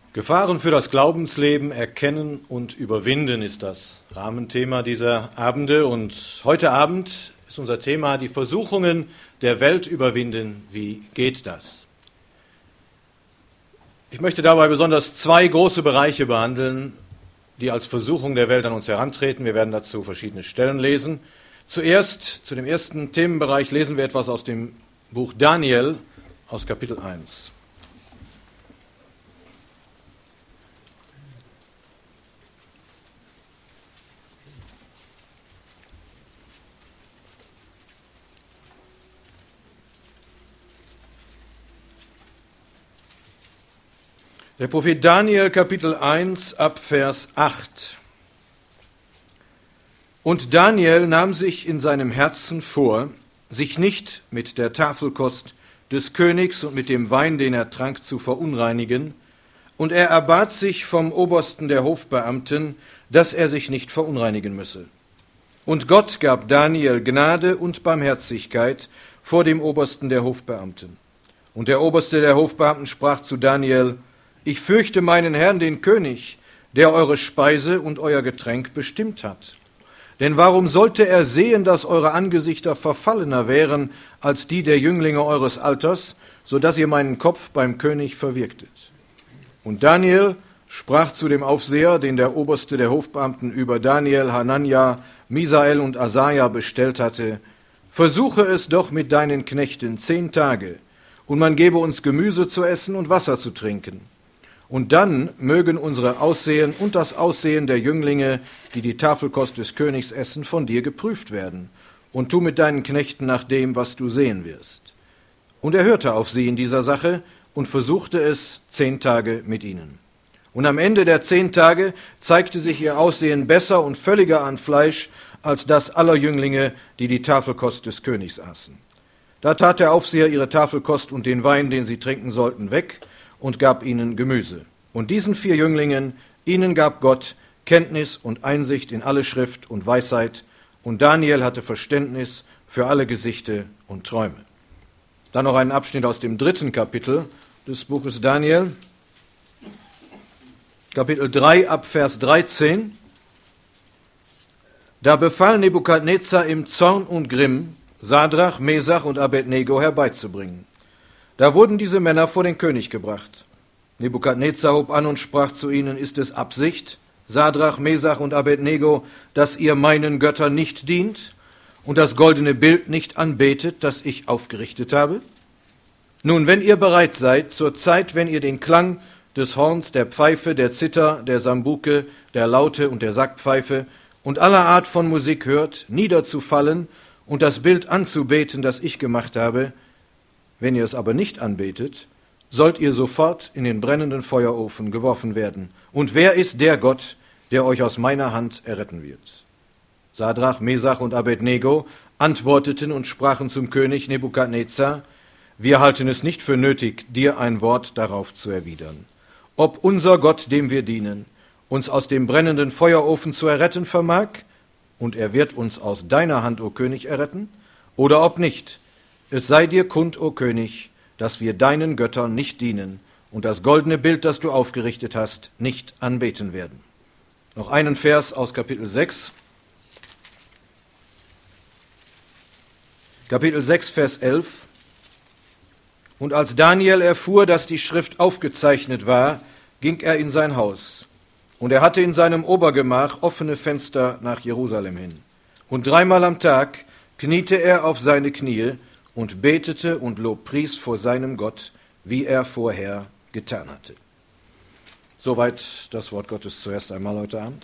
Gefahren für das Glaubensleben erkennen und überwinden ist das Rahmenthema dieser Abende. Und heute Abend ist unser Thema die Versuchungen der Welt überwinden. Wie geht das? Ich möchte dabei besonders zwei große Bereiche behandeln, die als Versuchung der Welt an uns herantreten. Wir werden dazu verschiedene Stellen lesen. Zuerst, zu dem ersten Themenbereich, lesen wir etwas aus dem Buch Daniel aus Kapitel 1. Der Prophet Daniel, Kapitel 1, ab Vers 8. Und Daniel nahm sich in seinem Herzen vor, sich nicht mit der Tafelkost des Königs und mit dem Wein, den er trank, zu verunreinigen, und er erbat sich vom Obersten der Hofbeamten, dass er sich nicht verunreinigen müsse. Und Gott gab Daniel Gnade und Barmherzigkeit vor dem Obersten der Hofbeamten. Und der Oberste der Hofbeamten sprach zu Daniel: Ich fürchte meinen Herrn, den König, der eure Speise und euer Getränk bestimmt hat. Denn warum sollte er sehen, dass eure Angesichter verfallener wären als die der Jünglinge eures Alters, so dass ihr meinen Kopf beim König verwirktet? Und Daniel sprach zu dem Aufseher, den der Oberste der Hofbeamten über Daniel, Hanania, Misael und Asaja bestellt hatte: Versuche es doch mit deinen Knechten 10 Tage, und man gebe uns Gemüse zu essen und Wasser zu trinken. Und dann mögen unsere Aussehen und das Aussehen der Jünglinge, die die Tafelkost des Königs essen, von dir geprüft werden. Und tu mit deinen Knechten nach dem, was du sehen wirst. Und er hörte auf sie in dieser Sache und versuchte es 10 Tage mit ihnen. Und am Ende der 10 Tage zeigte sich ihr Aussehen besser und völliger an Fleisch als das aller Jünglinge, die die Tafelkost des Königs aßen. Da tat der Aufseher ihre Tafelkost und den Wein, den sie trinken sollten, weg, und gab ihnen Gemüse. Und diesen 4 Jünglingen, ihnen gab Gott Kenntnis und Einsicht in alle Schrift und Weisheit, und Daniel hatte Verständnis für alle Gesichte und Träume. Dann noch ein Abschnitt aus dem 3. Kapitel des Buches Daniel, Kapitel 3 ab Vers 13. Da befahl Nebukadnezar im Zorn und Grimm, Sadrach, Mesach und Abednego herbeizubringen. Da wurden diese Männer vor den König gebracht. Nebukadnezar hob an und sprach zu ihnen: Ist es Absicht, Sadrach, Mesach und Abednego, dass ihr meinen Göttern nicht dient und das goldene Bild nicht anbetet, das ich aufgerichtet habe? Nun, wenn ihr bereit seid, zur Zeit, wenn ihr den Klang des Horns, der Pfeife, der Zither, der Sambuke, der Laute und der Sackpfeife und aller Art von Musik hört, niederzufallen und das Bild anzubeten, das ich gemacht habe, wenn ihr es aber nicht anbetet, sollt ihr sofort in den brennenden Feuerofen geworfen werden. Und wer ist der Gott, der euch aus meiner Hand erretten wird? Sadrach, Mesach und Abednego antworteten und sprachen zum König Nebukadnezar: Wir halten es nicht für nötig, dir ein Wort darauf zu erwidern. Ob unser Gott, dem wir dienen, uns aus dem brennenden Feuerofen zu erretten vermag, und er wird uns aus deiner Hand, o König, erretten, oder ob nicht. Es sei dir kund, o König, dass wir deinen Göttern nicht dienen und das goldene Bild, das du aufgerichtet hast, nicht anbeten werden. Noch einen Vers aus Kapitel 6. Kapitel 6, Vers 11. Und als Daniel erfuhr, dass die Schrift aufgezeichnet war, ging er in sein Haus. Und er hatte in seinem Obergemach offene Fenster nach Jerusalem hin. Und 3-mal am Tag kniete er auf seine Knie und betete und lobpries vor seinem Gott, wie er vorher getan hatte. Soweit das Wort Gottes zuerst einmal heute Abend.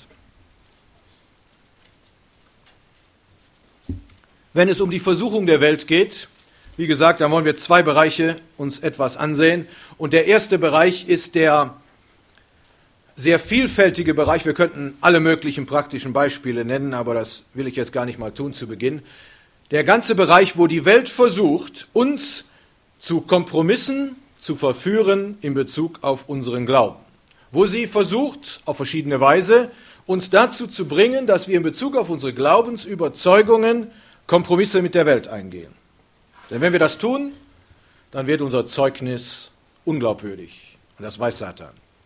Wenn es um die Versuchung der Welt geht, wie gesagt, dann wollen wir 2 Bereiche uns etwas ansehen. Und der erste Bereich ist der sehr vielfältige Bereich. Wir könnten alle möglichen praktischen Beispiele nennen, aber das will ich jetzt gar nicht mal tun zu Beginn. Der ganze Bereich, wo die Welt versucht, uns zu Kompromissen zu verführen in Bezug auf unseren Glauben. Wo sie versucht, auf verschiedene Weise, uns dazu zu bringen, dass wir in Bezug auf unsere Glaubensüberzeugungen Kompromisse mit der Welt eingehen. Denn wenn wir das tun, dann wird unser Zeugnis unglaubwürdig. Und das weiß Satan.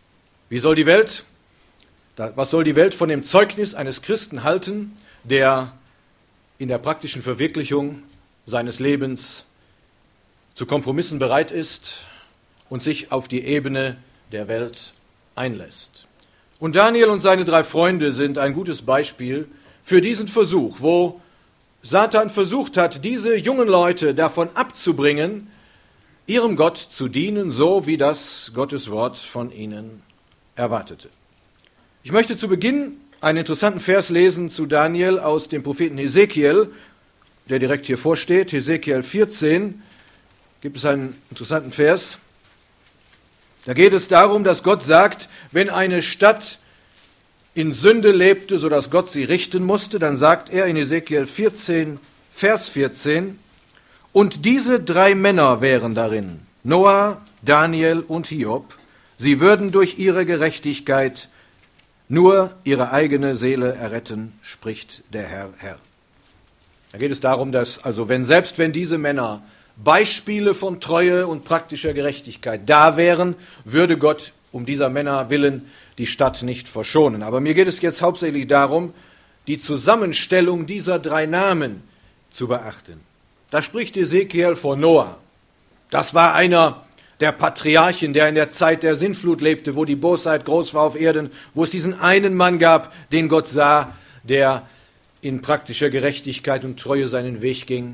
Was soll die Welt von dem Zeugnis eines Christen halten, der in der praktischen Verwirklichung seines Lebens zu Kompromissen bereit ist und sich auf die Ebene der Welt einlässt? Und Daniel und seine 3 Freunde sind ein gutes Beispiel für diesen Versuch, wo Satan versucht hat, diese jungen Leute davon abzubringen, ihrem Gott zu dienen, so wie das Gottes Wort von ihnen erwartete. Ich möchte zu Beginn einen interessanten Vers lesen zu Daniel aus dem Propheten Hesekiel, der direkt hier vorsteht. Hesekiel 14 gibt es einen interessanten Vers. Da geht es darum, dass Gott sagt, wenn eine Stadt in Sünde lebte, sodass Gott sie richten musste, dann sagt er in Hesekiel 14, Vers 14, und diese 3 Männer wären darin, Noah, Daniel und Hiob, sie würden durch ihre Gerechtigkeit nur ihre eigene Seele erretten, spricht der Herr. Da geht es darum, dass, also selbst wenn diese Männer Beispiele von Treue und praktischer Gerechtigkeit da wären, würde Gott um dieser Männer willen die Stadt nicht verschonen. Aber mir geht es jetzt hauptsächlich darum, die Zusammenstellung dieser 3 Namen zu beachten. Da spricht Hesekiel von Noah. Das war einer der Patriarchen, der in der Zeit der Sintflut lebte, wo die Bosheit groß war auf Erden, wo es diesen einen Mann gab, den Gott sah, der in praktischer Gerechtigkeit und Treue seinen Weg ging.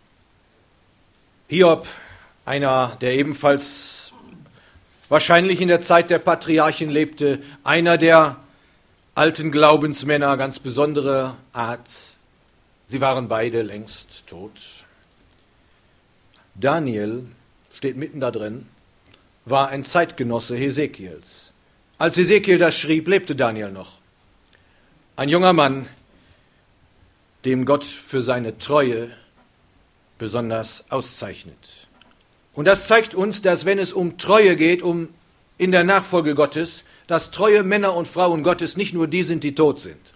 Hiob, einer, der ebenfalls wahrscheinlich in der Zeit der Patriarchen lebte, einer der alten Glaubensmänner ganz besonderer Art. Sie waren beide längst tot. Daniel steht mitten da drin, war ein Zeitgenosse Hesekiels. Als Hesekiel das schrieb, lebte Daniel noch. Ein junger Mann, dem Gott für seine Treue besonders auszeichnet. Und das zeigt uns, dass wenn es um Treue geht, in der Nachfolge Gottes, dass treue Männer und Frauen Gottes nicht nur die sind, die tot sind.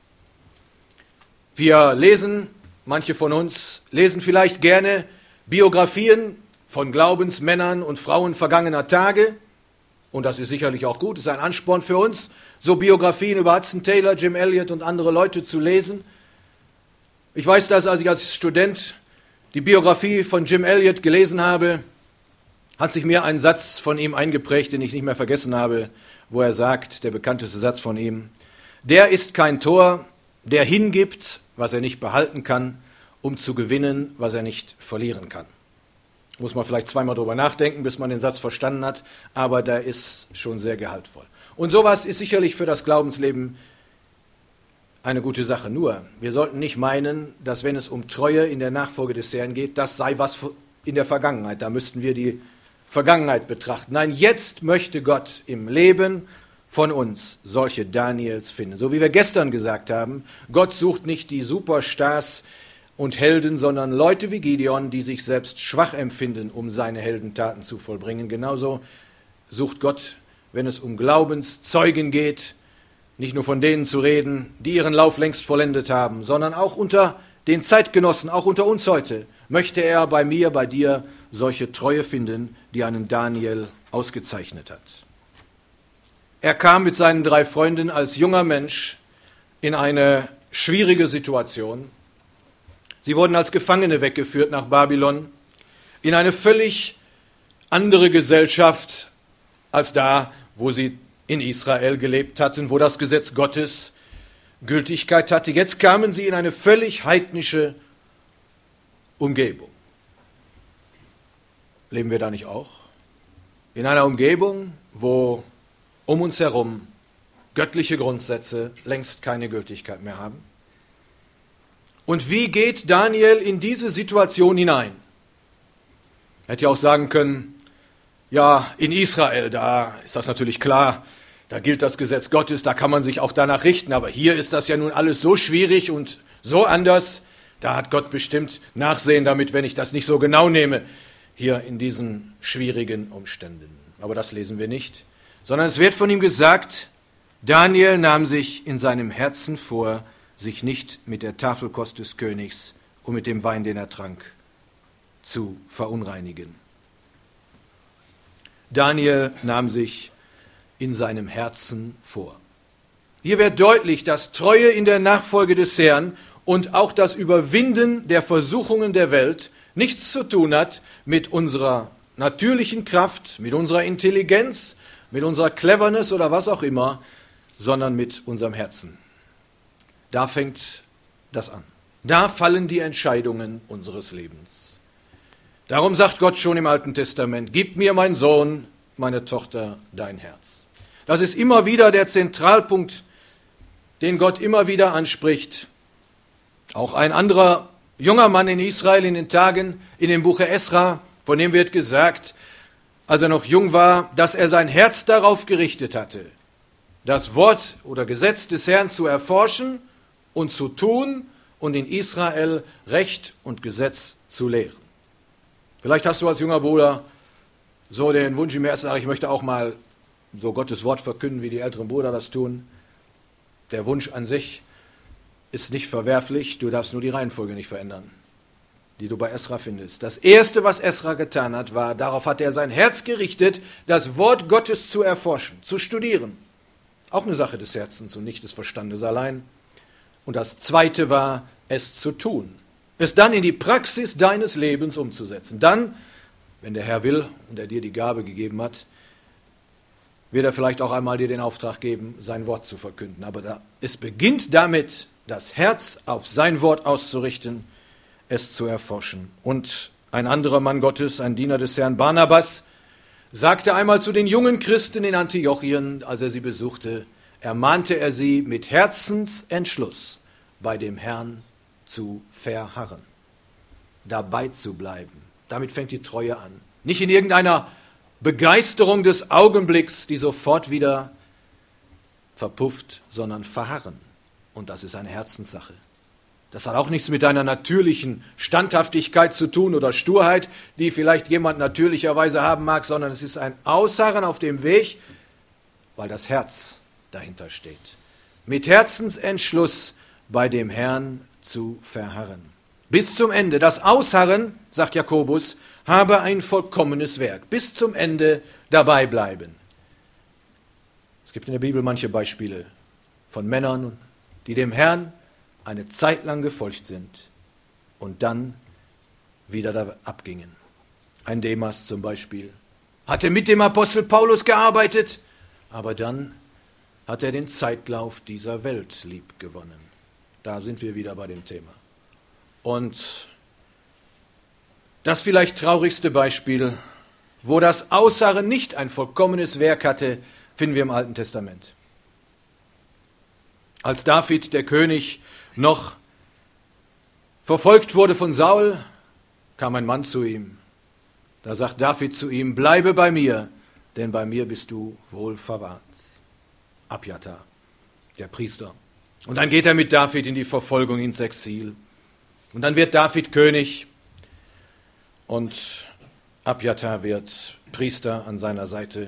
Wir lesen, manche von uns lesen vielleicht gerne Biografien von Glaubensmännern und Frauen vergangener Tage. Und das ist sicherlich auch gut, ist ein Ansporn für uns, so Biografien über Hudson Taylor, Jim Elliot und andere Leute zu lesen. Ich weiß das, als ich als Student die Biografie von Jim Elliot gelesen habe, hat sich mir ein Satz von ihm eingeprägt, den ich nicht mehr vergessen habe, wo er sagt, der bekannteste Satz von ihm: Der ist kein Tor, der hingibt, was er nicht behalten kann, um zu gewinnen, was er nicht verlieren kann. Muss man vielleicht zweimal drüber nachdenken, bis man den Satz verstanden hat, aber der ist schon sehr gehaltvoll. Und sowas ist sicherlich für das Glaubensleben eine gute Sache. Nur, wir sollten nicht meinen, dass wenn es um Treue in der Nachfolge des Herrn geht, das sei was in der Vergangenheit. Da müssten wir die Vergangenheit betrachten. Nein, jetzt möchte Gott im Leben von uns solche Daniels finden. So wie wir gestern gesagt haben, Gott sucht nicht die Superstars und Helden, sondern Leute wie Gideon, die sich selbst schwach empfinden, um seine Heldentaten zu vollbringen. Genauso sucht Gott, wenn es um Glaubenszeugen geht, nicht nur von denen zu reden, die ihren Lauf längst vollendet haben, sondern auch unter den Zeitgenossen, auch unter uns heute, möchte er bei mir, bei dir solche Treue finden, die einen Daniel ausgezeichnet hat. Er kam mit seinen 3 Freunden als junger Mensch in eine schwierige Situation. Sie wurden als Gefangene weggeführt nach Babylon, in eine völlig andere Gesellschaft als da, wo sie in Israel gelebt hatten, wo das Gesetz Gottes Gültigkeit hatte. Jetzt kamen sie in eine völlig heidnische Umgebung. Leben wir da nicht auch? In einer Umgebung, wo um uns herum göttliche Grundsätze längst keine Gültigkeit mehr haben? Und wie geht Daniel in diese Situation hinein? Er hätte ja auch sagen können, ja, in Israel, da ist das natürlich klar, da gilt das Gesetz Gottes, da kann man sich auch danach richten, aber hier ist das ja nun alles so schwierig und so anders, da hat Gott bestimmt Nachsehen damit, wenn ich das nicht so genau nehme, hier in diesen schwierigen Umständen. Aber das lesen wir nicht, sondern es wird von ihm gesagt, Daniel nahm sich in seinem Herzen vor, sich nicht mit der Tafelkost des Königs und mit dem Wein, den er trank, zu verunreinigen. Daniel nahm sich in seinem Herzen vor. Hier wird deutlich, dass Treue in der Nachfolge des Herrn und auch das Überwinden der Versuchungen der Welt nichts zu tun hat mit unserer natürlichen Kraft, mit unserer Intelligenz, mit unserer Cleverness oder was auch immer, sondern mit unserem Herzen. Da fängt das an. Da fallen die Entscheidungen unseres Lebens. Darum sagt Gott schon im Alten Testament, gib mir, mein Sohn, meine Tochter, dein Herz. Das ist immer wieder der Zentralpunkt, den Gott immer wieder anspricht. Auch ein anderer junger Mann in Israel in den Tagen, in dem Buche Esra, von dem wird gesagt, als er noch jung war, dass er sein Herz darauf gerichtet hatte, das Wort oder Gesetz des Herrn zu erforschen und zu tun und in Israel Recht und Gesetz zu lehren. Vielleicht hast du als junger Bruder so den Wunsch im Herzen, ich möchte auch mal so Gottes Wort verkünden, wie die älteren Brüder das tun. Der Wunsch an sich ist nicht verwerflich, du darfst nur die Reihenfolge nicht verändern, die du bei Esra findest. Das Erste, was Esra getan hat, war, darauf hat er sein Herz gerichtet, das Wort Gottes zu erforschen, zu studieren. Auch eine Sache des Herzens und nicht des Verstandes allein. Und das Zweite war, es zu tun. Es dann in die Praxis deines Lebens umzusetzen. Dann, wenn der Herr will und er dir die Gabe gegeben hat, wird er vielleicht auch einmal dir den Auftrag geben, sein Wort zu verkünden. Aber es beginnt damit, das Herz auf sein Wort auszurichten, es zu erforschen. Und ein anderer Mann Gottes, ein Diener des Herrn, Barnabas, sagte einmal zu den jungen Christen in Antiochien, als er sie besuchte, ermahnte er sie mit Herzensentschluss bei dem Herrn zu verharren, dabei zu bleiben. Damit fängt die Treue an. Nicht in irgendeiner Begeisterung des Augenblicks, die sofort wieder verpufft, sondern verharren. Und das ist eine Herzenssache. Das hat auch nichts mit deiner natürlichen Standhaftigkeit zu tun oder Sturheit, die vielleicht jemand natürlicherweise haben mag, sondern es ist ein Ausharren auf dem Weg, weil das Herz dahinter steht. Mit Herzensentschluss bei dem Herrn zu verharren. Bis zum Ende. Das Ausharren, sagt Jakobus, habe ein vollkommenes Werk. Bis zum Ende dabei bleiben. Es gibt in der Bibel manche Beispiele von Männern, die dem Herrn eine Zeit lang gefolgt sind und dann wieder abgingen. Ein Demas zum Beispiel hatte mit dem Apostel Paulus gearbeitet, aber dann hat er den Zeitlauf dieser Welt lieb gewonnen. Da sind wir wieder bei dem Thema. Und das vielleicht traurigste Beispiel, wo das Ausharren nicht ein vollkommenes Werk hatte, finden wir im Alten Testament. Als David, der König, noch verfolgt wurde von Saul, kam ein Mann zu ihm. Da sagt David zu ihm, bleibe bei mir, denn bei mir bist du wohl verwahrt. Abjatar, der Priester. Und dann geht er mit David in die Verfolgung, ins Exil. Und dann wird David König und Abjatar wird Priester an seiner Seite.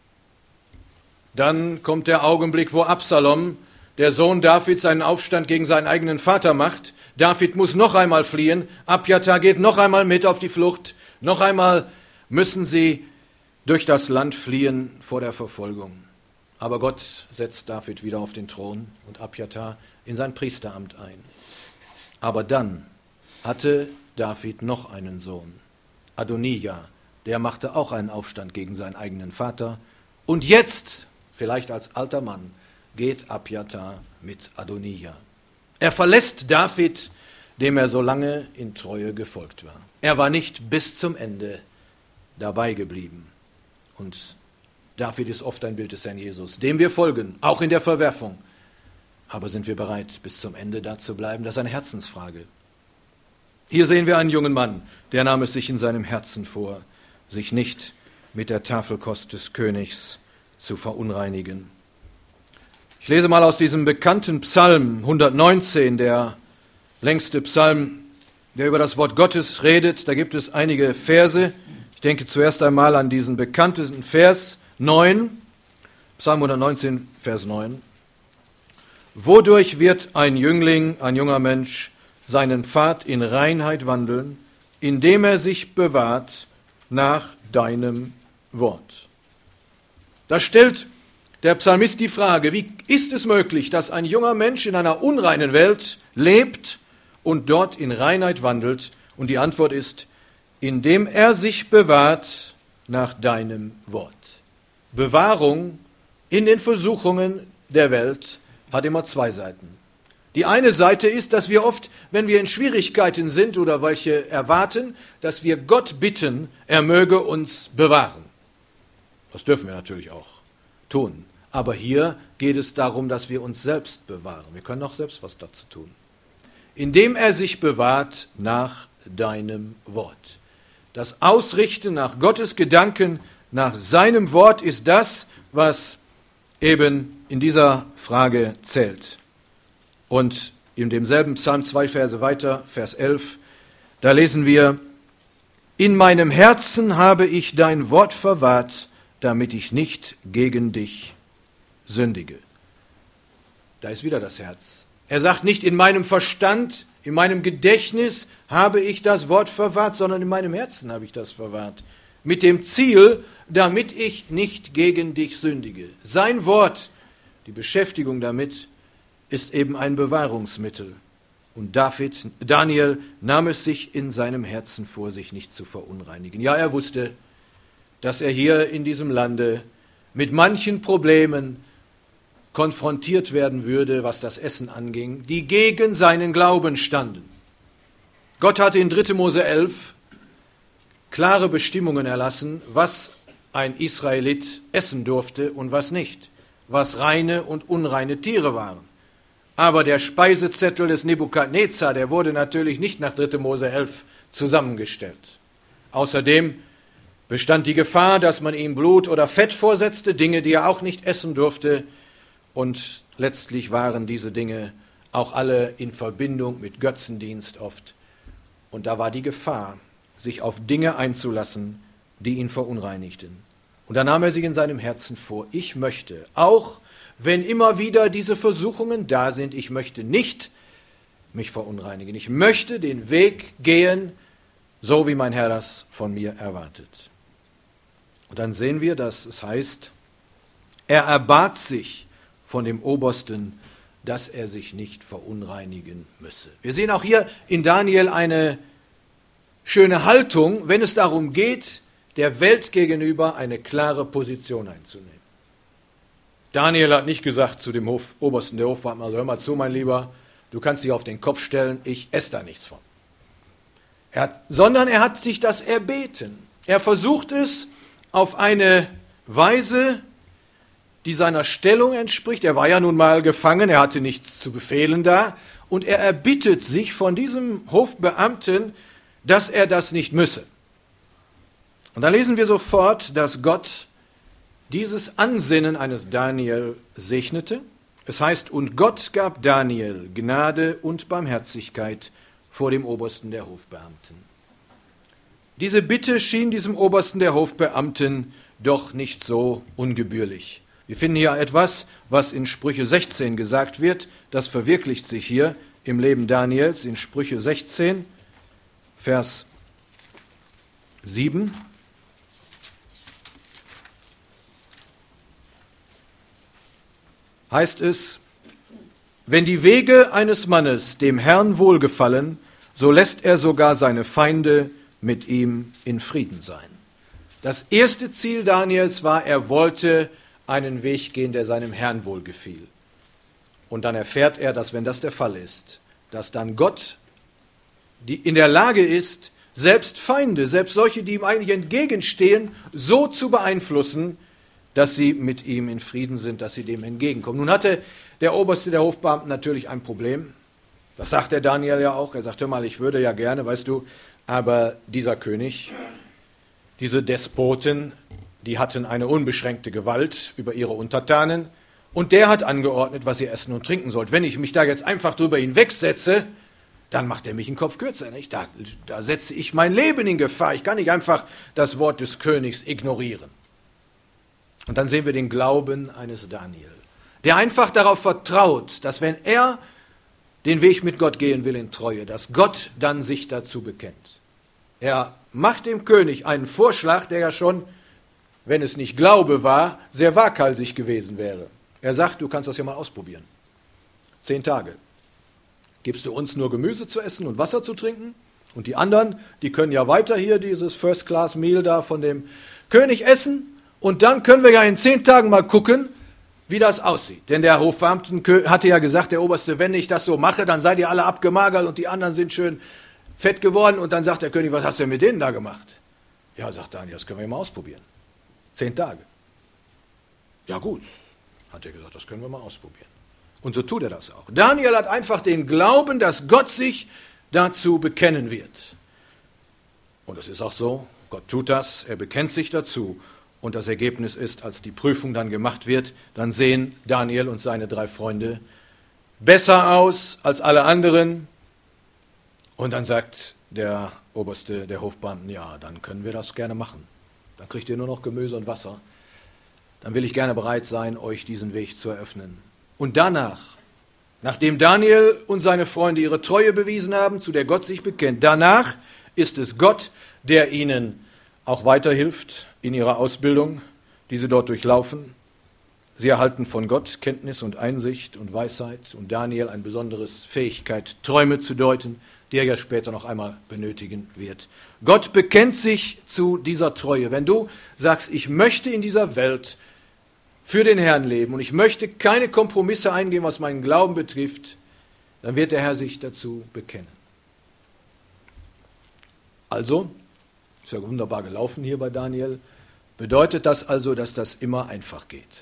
Dann kommt der Augenblick, wo Absalom, der Sohn Davids, einen Aufstand gegen seinen eigenen Vater macht. David muss noch einmal fliehen. Abjatar geht noch einmal mit auf die Flucht. Noch einmal müssen sie durch das Land fliehen vor der Verfolgung. Aber Gott setzt David wieder auf den Thron und Abjatar in sein Priesteramt ein. Aber dann hatte David noch einen Sohn, Adonija. Der machte auch einen Aufstand gegen seinen eigenen Vater. Und jetzt, vielleicht als alter Mann, geht Abjatar mit Adonija. Er verlässt David, dem er so lange in Treue gefolgt war. Er war nicht bis zum Ende dabei geblieben. Und David ist oft ein Bild des Herrn Jesus, dem wir folgen, auch in der Verwerfung. Aber sind wir bereit, bis zum Ende da zu bleiben? Das ist eine Herzensfrage. Hier sehen wir einen jungen Mann, der nahm es sich in seinem Herzen vor, sich nicht mit der Tafelkost des Königs zu verunreinigen. Ich lese mal aus diesem bekannten Psalm 119, der längste Psalm, der über das Wort Gottes redet. Da gibt es einige Verse. Ich denke zuerst einmal an diesen bekannten Vers 9, Psalm 119, Vers 9. Wodurch wird ein Jüngling, ein junger Mensch, seinen Pfad in Reinheit wandeln, indem er sich bewahrt nach deinem Wort? Das stellt der Psalmist die Frage, wie ist es möglich, dass ein junger Mensch in einer unreinen Welt lebt und dort in Reinheit wandelt? Und die Antwort ist, indem er sich bewahrt nach deinem Wort. Bewahrung in den Versuchungen der Welt hat immer zwei Seiten. Die eine Seite ist, dass wir oft, wenn wir in Schwierigkeiten sind oder welche erwarten, dass wir Gott bitten, er möge uns bewahren. Das dürfen wir natürlich auch tun. Aber hier geht es darum, dass wir uns selbst bewahren. Wir können auch selbst was dazu tun. Indem er sich bewahrt nach deinem Wort. Das Ausrichten nach Gottes Gedanken, nach seinem Wort ist das, was eben in dieser Frage zählt. Und in demselben Psalm 2 Verse weiter, Vers 11, da lesen wir, in meinem Herzen habe ich dein Wort verwahrt, damit ich nicht gegen dich sündige. Da ist wieder das Herz. Er sagt nicht, in meinem Verstand, in meinem Gedächtnis habe ich das Wort verwahrt, sondern in meinem Herzen habe ich das verwahrt. Mit dem Ziel, damit ich nicht gegen dich sündige. Sein Wort, die Beschäftigung damit, ist eben ein Bewahrungsmittel. Und Daniel nahm es sich in seinem Herzen vor, sich nicht zu verunreinigen. Ja, er wusste, dass er hier in diesem Lande mit manchen Problemen konfrontiert werden würde, was das Essen anging, die gegen seinen Glauben standen. Gott hatte in 3. Mose 11 klare Bestimmungen erlassen, was ein Israelit essen durfte und was nicht, was reine und unreine Tiere waren. Aber der Speisezettel des Nebukadnezar, der wurde natürlich nicht nach 3. Mose 11 zusammengestellt. Außerdem bestand die Gefahr, dass man ihm Blut oder Fett vorsetzte, Dinge, die er auch nicht essen durfte. Und letztlich waren diese Dinge auch alle in Verbindung mit Götzendienst oft. Und da war die Gefahr, sich auf Dinge einzulassen, die ihn verunreinigten. Und da nahm er sich in seinem Herzen vor, ich möchte, auch wenn immer wieder diese Versuchungen da sind, ich möchte nicht mich verunreinigen. Ich möchte den Weg gehen, so wie mein Herr das von mir erwartet. Und dann sehen wir, dass es heißt, er erbat sich von dem Obersten, dass er sich nicht verunreinigen müsse. Wir sehen auch hier in Daniel eine schöne Haltung, wenn es darum geht, der Welt gegenüber eine klare Position einzunehmen. Daniel hat nicht gesagt zu dem Obersten der Hofbeamten, also hör mal zu, mein Lieber, du kannst dich auf den Kopf stellen, ich esse da nichts von. Sondern er hat sich das erbeten. Er versucht es auf eine Weise, die seiner Stellung entspricht. Er war ja nun mal gefangen, er hatte nichts zu befehlen da. Und er erbittet sich von diesem Hofbeamten, dass er das nicht müsse. Und dann lesen wir sofort, dass Gott dieses Ansinnen eines Daniel segnete. Es heißt, und Gott gab Daniel Gnade und Barmherzigkeit vor dem Obersten der Hofbeamten. Diese Bitte schien diesem Obersten der Hofbeamten doch nicht so ungebührlich. Wir finden hier etwas, was in Sprüche 16 gesagt wird. Das verwirklicht sich hier im Leben Daniels in Sprüche 16, Vers 7. Heißt es, wenn die Wege eines Mannes dem Herrn wohlgefallen, so lässt er sogar seine Feinde mit ihm in Frieden sein. Das erste Ziel Daniels war, er wollte einen Weg gehen, der seinem Herrn wohlgefiel. Und dann erfährt er, dass wenn das der Fall ist, dass dann Gott in der Lage ist, selbst Feinde, selbst solche, die ihm eigentlich entgegenstehen, so zu beeinflussen, dass sie mit ihm in Frieden sind, dass sie dem entgegenkommen. Nun hatte der Oberste der Hofbeamten natürlich ein Problem. Das sagt der Daniel ja auch. Er sagt, hör mal, ich würde ja gerne, weißt du, aber dieser König, diese Despoten, die hatten eine unbeschränkte Gewalt über ihre Untertanen und der hat angeordnet, was ihr essen und trinken sollt. Wenn ich mich da jetzt einfach drüber hinwegsetze, dann macht er mich einen Kopf kürzer. Nicht? Da setze ich mein Leben in Gefahr. Ich kann nicht einfach das Wort des Königs ignorieren. Und dann sehen wir den Glauben eines Daniel, der einfach darauf vertraut, dass wenn er den Weg mit Gott gehen will in Treue, dass Gott dann sich dazu bekennt. Er macht dem König einen Vorschlag, der ja schon wenn es nicht Glaube war, sehr waghalsig gewesen wäre. Er sagt, du kannst das ja mal ausprobieren. 10 Tage. Gibst du uns nur Gemüse zu essen und Wasser zu trinken? Und die anderen, die können ja weiter hier dieses First-Class-Meal da von dem König essen. Und dann können wir ja in 10 Tagen mal gucken, wie das aussieht. Denn der Hofbeamte hatte ja gesagt, der Oberste, wenn ich das so mache, dann seid ihr alle abgemagert und die anderen sind schön fett geworden. Und dann sagt der König, was hast du denn mit denen da gemacht? Ja, sagt Daniel, das können wir mal ausprobieren. 10 Tage. Ja gut, hat er gesagt, das können wir mal ausprobieren. Und so tut er das auch. Daniel hat einfach den Glauben, dass Gott sich dazu bekennen wird. Und es ist auch so, Gott tut das, er bekennt sich dazu. Und das Ergebnis ist, als die Prüfung dann gemacht wird, dann sehen Daniel und seine 3 Freunde besser aus als alle anderen. Und dann sagt der Oberste der Hofbeamten, ja, dann können wir das gerne machen. Dann kriegt ihr nur noch Gemüse und Wasser. Dann will ich gerne bereit sein, euch diesen Weg zu eröffnen. Und danach, nachdem Daniel und seine Freunde ihre Treue bewiesen haben, zu der Gott sich bekennt, danach ist es Gott, der ihnen auch weiterhilft in ihrer Ausbildung, die sie dort durchlaufen. Sie erhalten von Gott Kenntnis und Einsicht und Weisheit und Daniel eine besondere Fähigkeit, Träume zu deuten, die er ja später noch einmal benötigen wird. Gott bekennt sich zu dieser Treue. Wenn du sagst, ich möchte in dieser Welt für den Herrn leben und ich möchte keine Kompromisse eingehen, was meinen Glauben betrifft, dann wird der Herr sich dazu bekennen. Also, ist ja wunderbar gelaufen hier bei Daniel, bedeutet das also, dass das immer einfach geht?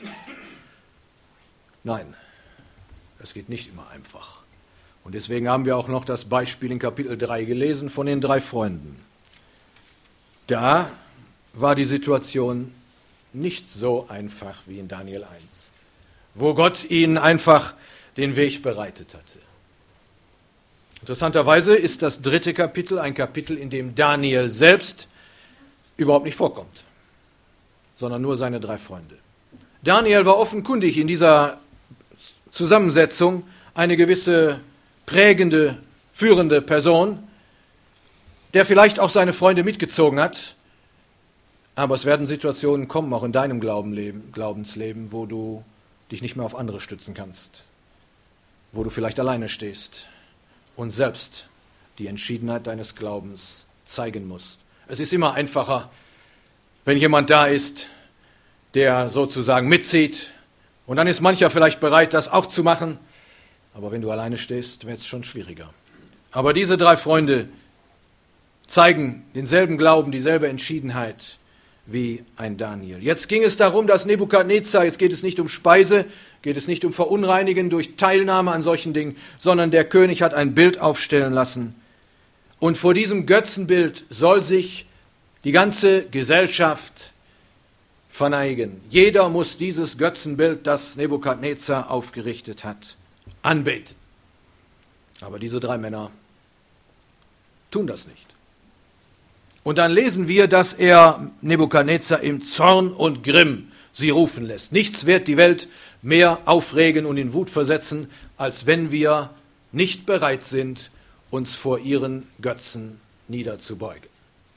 Nein, es geht nicht immer einfach. Und deswegen haben wir auch noch das Beispiel in Kapitel 3 gelesen von den 3 Freunden. Da war die Situation nicht so einfach wie in Daniel 1, wo Gott ihnen einfach den Weg bereitet hatte. Interessanterweise ist das 3. Kapitel ein Kapitel, in dem Daniel selbst überhaupt nicht vorkommt, sondern nur seine 3 Freunde. Daniel war offenkundig in dieser Zusammensetzung eine gewisse prägende, führende Person, der vielleicht auch seine Freunde mitgezogen hat. Aber es werden Situationen kommen, auch in deinem Glaubensleben, wo du dich nicht mehr auf andere stützen kannst, wo du vielleicht alleine stehst und selbst die Entschiedenheit deines Glaubens zeigen musst. Es ist immer einfacher, wenn jemand da ist, der sozusagen mitzieht, und dann ist mancher vielleicht bereit, das auch zu machen, aber wenn du alleine stehst, wird es schon schwieriger. Aber diese 3 Freunde zeigen denselben Glauben, dieselbe Entschiedenheit wie ein Daniel. Jetzt ging es darum, dass Nebukadnezar, jetzt geht es nicht um Speise, geht es nicht um Verunreinigen durch Teilnahme an solchen Dingen, sondern der König hat ein Bild aufstellen lassen. Und vor diesem Götzenbild soll sich die ganze Gesellschaft verneigen. Jeder muss dieses Götzenbild, das Nebukadnezar aufgerichtet hat, anbeten. Aber diese 3 Männer tun das nicht. Und dann lesen wir, dass er Nebukadnezar im Zorn und Grimm sie rufen lässt. Nichts wird die Welt mehr aufregen und in Wut versetzen, als wenn wir nicht bereit sind, uns vor ihren Götzen niederzubeugen.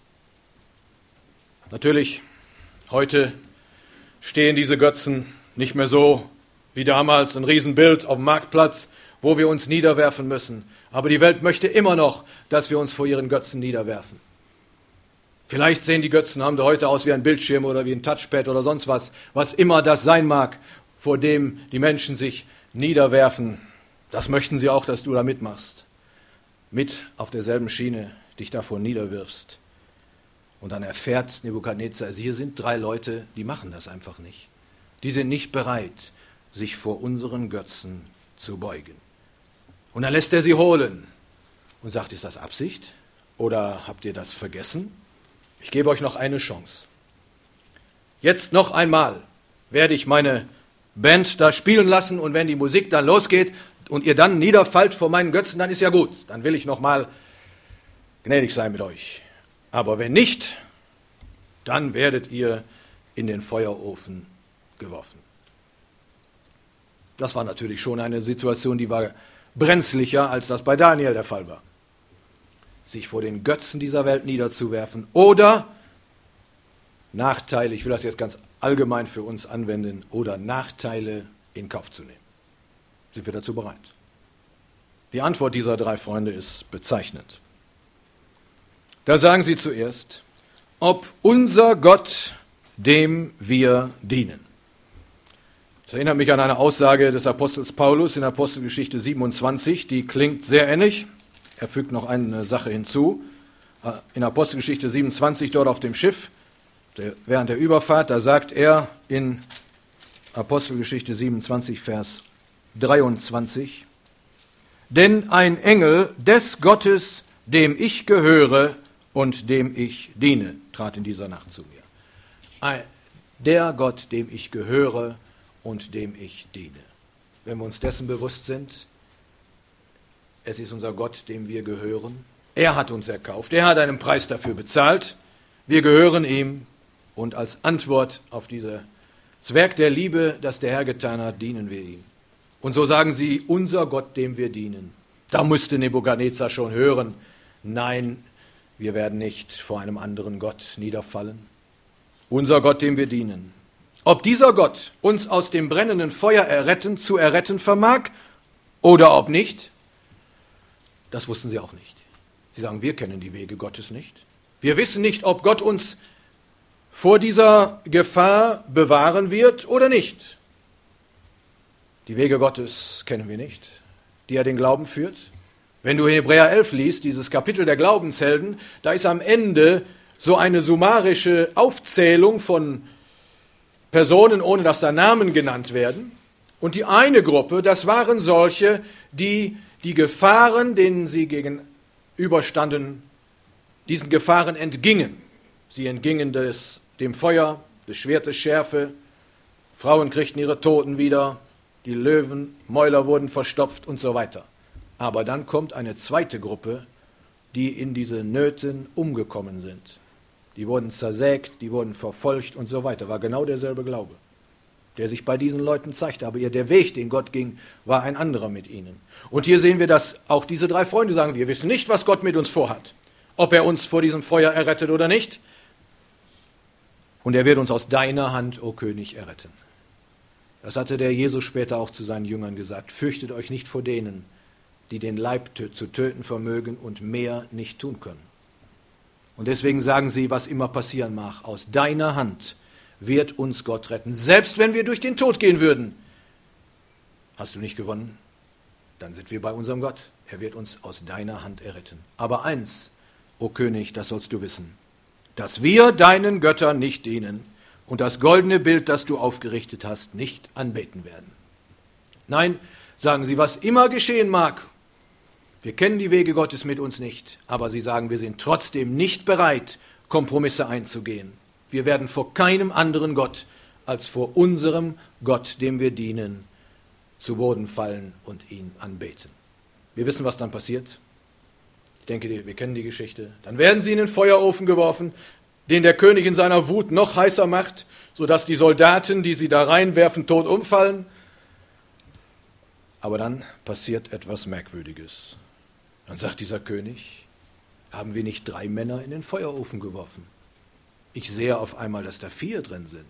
Natürlich, heute stehen diese Götzen nicht mehr so wie damals, ein Riesenbild auf dem Marktplatz, wo wir uns niederwerfen müssen. Aber die Welt möchte immer noch, dass wir uns vor ihren Götzen niederwerfen. Vielleicht sehen die Götzen heute aus wie ein Bildschirm oder wie ein Touchpad oder sonst was, was immer das sein mag, vor dem die Menschen sich niederwerfen. Das möchten sie auch, dass du da mitmachst. Mit auf derselben Schiene dich davor niederwirfst. Und dann erfährt Nebukadnezar, also hier sind 3 Leute, die machen das einfach nicht. Die sind nicht bereit, sich vor unseren Götzen zu beugen. Und dann lässt er sie holen und sagt, ist das Absicht? Oder habt ihr das vergessen? Ich gebe euch noch eine Chance. Jetzt noch einmal werde ich meine Band da spielen lassen und wenn die Musik dann losgeht und ihr dann niederfallt vor meinen Götzen, dann ist ja gut. Dann will ich noch mal gnädig sein mit euch. Aber wenn nicht, dann werdet ihr in den Feuerofen geworfen. Das war natürlich schon eine Situation, die war brenzlicher, als das bei Daniel der Fall war. Sich vor den Götzen dieser Welt niederzuwerfen oder Nachteile, ich will das jetzt ganz allgemein für uns anwenden, oder Nachteile in Kauf zu nehmen? Sind wir dazu bereit? Die Antwort dieser drei Freunde ist bezeichnend. Da sagen sie zuerst, ob unser Gott, dem wir dienen. Das erinnert mich an eine Aussage des Apostels Paulus in Apostelgeschichte 27, die klingt sehr ähnlich. Er fügt noch eine Sache hinzu. In Apostelgeschichte 27, dort auf dem Schiff, während der Überfahrt, da sagt er in Apostelgeschichte 27, Vers 23, denn ein Engel des Gottes, dem ich gehöre und dem ich diene, trat in dieser Nacht zu mir. Der Gott, dem ich gehöre und dem ich diene. Wenn wir uns dessen bewusst sind, es ist unser Gott, dem wir gehören. Er hat uns erkauft, er hat einen Preis dafür bezahlt. Wir gehören ihm und als Antwort auf dieses Werk der Liebe, das der Herr getan hat, dienen wir ihm. Und so sagen sie, unser Gott, dem wir dienen. Da musste Nebukadnezar schon hören, nein, wir werden nicht vor einem anderen Gott niederfallen. Unser Gott, dem wir dienen. Ob dieser Gott uns aus dem brennenden Feuer zu erretten vermag oder ob nicht, das wussten sie auch nicht. Sie sagen, wir kennen die Wege Gottes nicht. Wir wissen nicht, ob Gott uns vor dieser Gefahr bewahren wird oder nicht. Die Wege Gottes kennen wir nicht, die er den Glauben führt. Wenn du in Hebräer 11 liest, dieses Kapitel der Glaubenshelden, da ist am Ende so eine summarische Aufzählung von Personen, ohne dass da Namen genannt werden. Und die eine Gruppe, das waren solche, die die Gefahren, denen sie gegenüberstanden, diesen Gefahren entgingen. Sie entgingen dem Feuer, des Schwertes Schärfe, Frauen kriegten ihre Toten wieder, die Löwenmäuler wurden verstopft und so weiter. Aber dann kommt eine zweite Gruppe, die in diese Nöten umgekommen sind. Die wurden zersägt, die wurden verfolgt und so weiter. War genau derselbe Glaube, der sich bei diesen Leuten zeigte. Aber der Weg, den Gott ging, war ein anderer mit ihnen. Und hier sehen wir, dass auch diese drei Freunde sagen, wir wissen nicht, was Gott mit uns vorhat. Ob er uns vor diesem Feuer errettet oder nicht. Und er wird uns aus deiner Hand, o König, erretten. Das hatte der Jesus später auch zu seinen Jüngern gesagt. Fürchtet euch nicht vor denen, die den Leib zu töten vermögen und mehr nicht tun können. Und deswegen sagen sie, was immer passieren mag, aus deiner Hand wird uns Gott retten. Selbst wenn wir durch den Tod gehen würden. Hast du nicht gewonnen? Dann sind wir bei unserem Gott. Er wird uns aus deiner Hand erretten. Aber eins, o König, das sollst du wissen, dass wir deinen Göttern nicht dienen und das goldene Bild, das du aufgerichtet hast, nicht anbeten werden. Nein, sagen sie, was immer geschehen mag, wir kennen die Wege Gottes mit uns nicht, aber sie sagen, wir sind trotzdem nicht bereit, Kompromisse einzugehen. Wir werden vor keinem anderen Gott als vor unserem Gott, dem wir dienen, zu Boden fallen und ihn anbeten. Wir wissen, was dann passiert. Ich denke, wir kennen die Geschichte. Dann werden sie in den Feuerofen geworfen, den der König in seiner Wut noch heißer macht, sodass die Soldaten, die sie da reinwerfen, tot umfallen. Aber dann passiert etwas Merkwürdiges. Dann sagt dieser König, haben wir nicht 3 Männer in den Feuerofen geworfen? Ich sehe auf einmal, dass da 4 drin sind.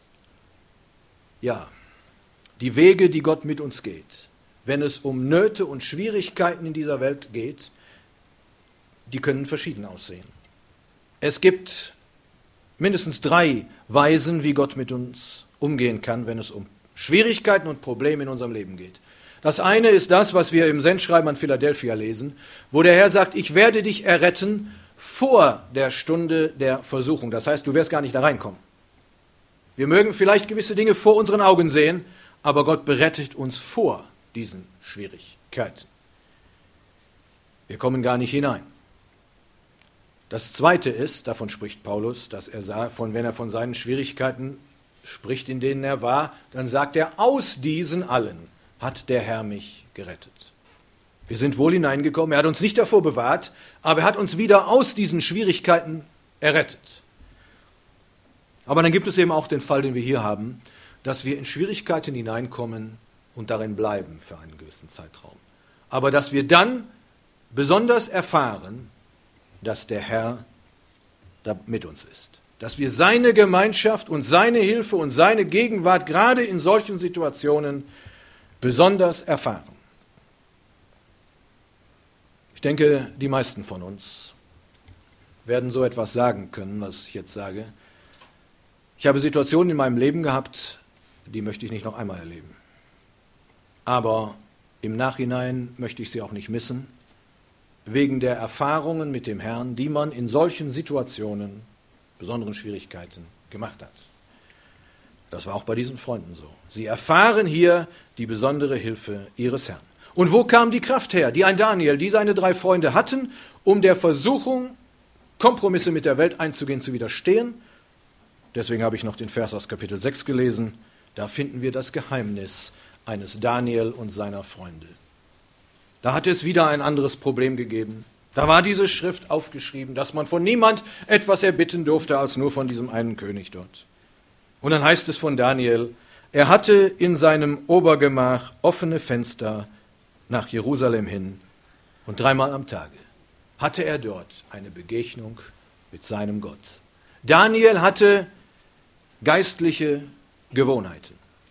Ja, die Wege, die Gott mit uns geht, wenn es um Nöte und Schwierigkeiten in dieser Welt geht, die können verschieden aussehen. Es gibt mindestens 3 Weisen, wie Gott mit uns umgehen kann, wenn es um Schwierigkeiten und Probleme in unserem Leben geht. Das eine ist das, was wir im Sendschreiben an Philadelphia lesen, wo der Herr sagt, ich werde dich erretten vor der Stunde der Versuchung. Das heißt, du wirst gar nicht da reinkommen. Wir mögen vielleicht gewisse Dinge vor unseren Augen sehen, aber Gott berettet uns vor diesen Schwierigkeiten. Wir kommen gar nicht hinein. Das zweite ist, davon spricht Paulus, dass er sagt, wenn er von seinen Schwierigkeiten spricht, in denen er war, dann sagt er, aus diesen allen hat der Herr mich gerettet. Wir sind wohl hineingekommen, er hat uns nicht davor bewahrt, aber er hat uns wieder aus diesen Schwierigkeiten errettet. Aber dann gibt es eben auch den Fall, den wir hier haben, dass wir in Schwierigkeiten hineinkommen und darin bleiben für einen gewissen Zeitraum. Aber dass wir dann besonders erfahren, dass der Herr da mit uns ist. dass wir seine Gemeinschaft und seine Hilfe und seine Gegenwart gerade in solchen Situationen besonders erfahren. Ich denke, die meisten von uns werden so etwas sagen können, was ich jetzt sage. Ich habe Situationen in meinem Leben gehabt, die möchte ich nicht noch einmal erleben. Aber im Nachhinein möchte ich sie auch nicht missen, wegen der Erfahrungen mit dem Herrn, die man in solchen Situationen, besonderen Schwierigkeiten, gemacht hat. Das war auch bei diesen Freunden so. Sie erfahren hier die besondere Hilfe ihres Herrn. Und wo kam die Kraft her, die ein Daniel, die seine 3 Freunde hatten, um der Versuchung, Kompromisse mit der Welt einzugehen, zu widerstehen? Deswegen habe ich noch den Vers aus Kapitel 6 gelesen. Da finden wir das Geheimnis eines Daniel und seiner Freunde. Da hat es wieder ein anderes Problem gegeben. Da war diese Schrift aufgeschrieben, dass man von niemand etwas erbitten durfte, als nur von diesem einen König dort. Und dann heißt es von Daniel, er hatte in seinem Obergemach offene Fenster nach Jerusalem hin und 3-mal am Tage hatte er dort eine Begegnung mit seinem Gott. Daniel hatte geistliche Gewohnheiten.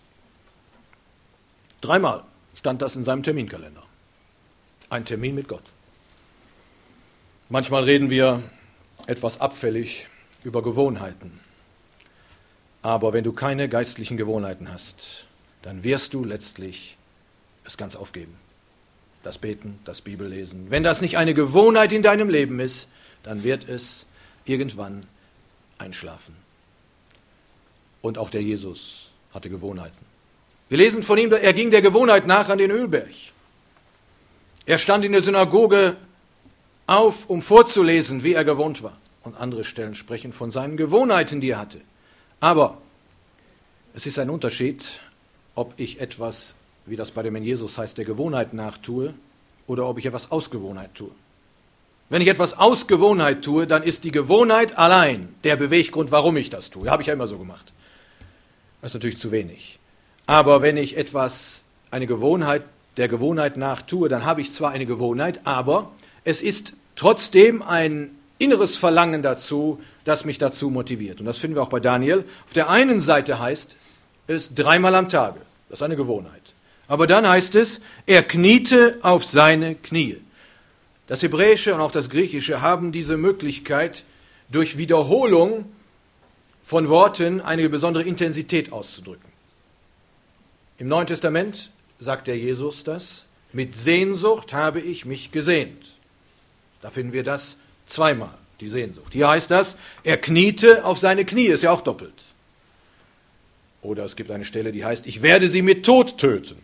3-mal stand das in seinem Terminkalender. Ein Termin mit Gott. Manchmal reden wir etwas abfällig über Gewohnheiten. Aber wenn du keine geistlichen Gewohnheiten hast, dann wirst du letztlich es ganz aufgeben. Das Beten, das Bibellesen. Wenn das nicht eine Gewohnheit in deinem Leben ist, dann wird es irgendwann einschlafen. Und auch der Jesus hatte Gewohnheiten. Wir lesen von ihm, er ging der Gewohnheit nach an den Ölberg. Er stand in der Synagoge auf, um vorzulesen, wie er gewohnt war. Und andere Stellen sprechen von seinen Gewohnheiten, die er hatte. Aber es ist ein Unterschied, ob ich etwas, wie das bei dem Herrn Jesus heißt, der Gewohnheit nachtue oder ob ich etwas aus Gewohnheit tue. Wenn ich etwas aus Gewohnheit tue, dann ist die Gewohnheit allein der Beweggrund, warum ich das tue. Habe ich ja immer so gemacht. Das ist natürlich zu wenig. Aber wenn ich etwas, eine Gewohnheit, der Gewohnheit nach tue, dann habe ich zwar eine Gewohnheit, aber es ist trotzdem ein inneres Verlangen dazu, das mich dazu motiviert. Und das finden wir auch bei Daniel. Auf der einen Seite heißt es 3-mal am Tage. Das ist eine Gewohnheit. Aber dann heißt es, er kniete auf seine Knie. Das Hebräische und auch das Griechische haben diese Möglichkeit, durch Wiederholung von Worten eine besondere Intensität auszudrücken. Im Neuen Testament sagt der Jesus das, mit Sehnsucht habe ich mich gesehnt. Da finden wir das 2-mal, die Sehnsucht. Hier heißt das, er kniete auf seine Knie, ist ja auch doppelt. Oder es gibt eine Stelle, die heißt, ich werde sie mit Tod töten.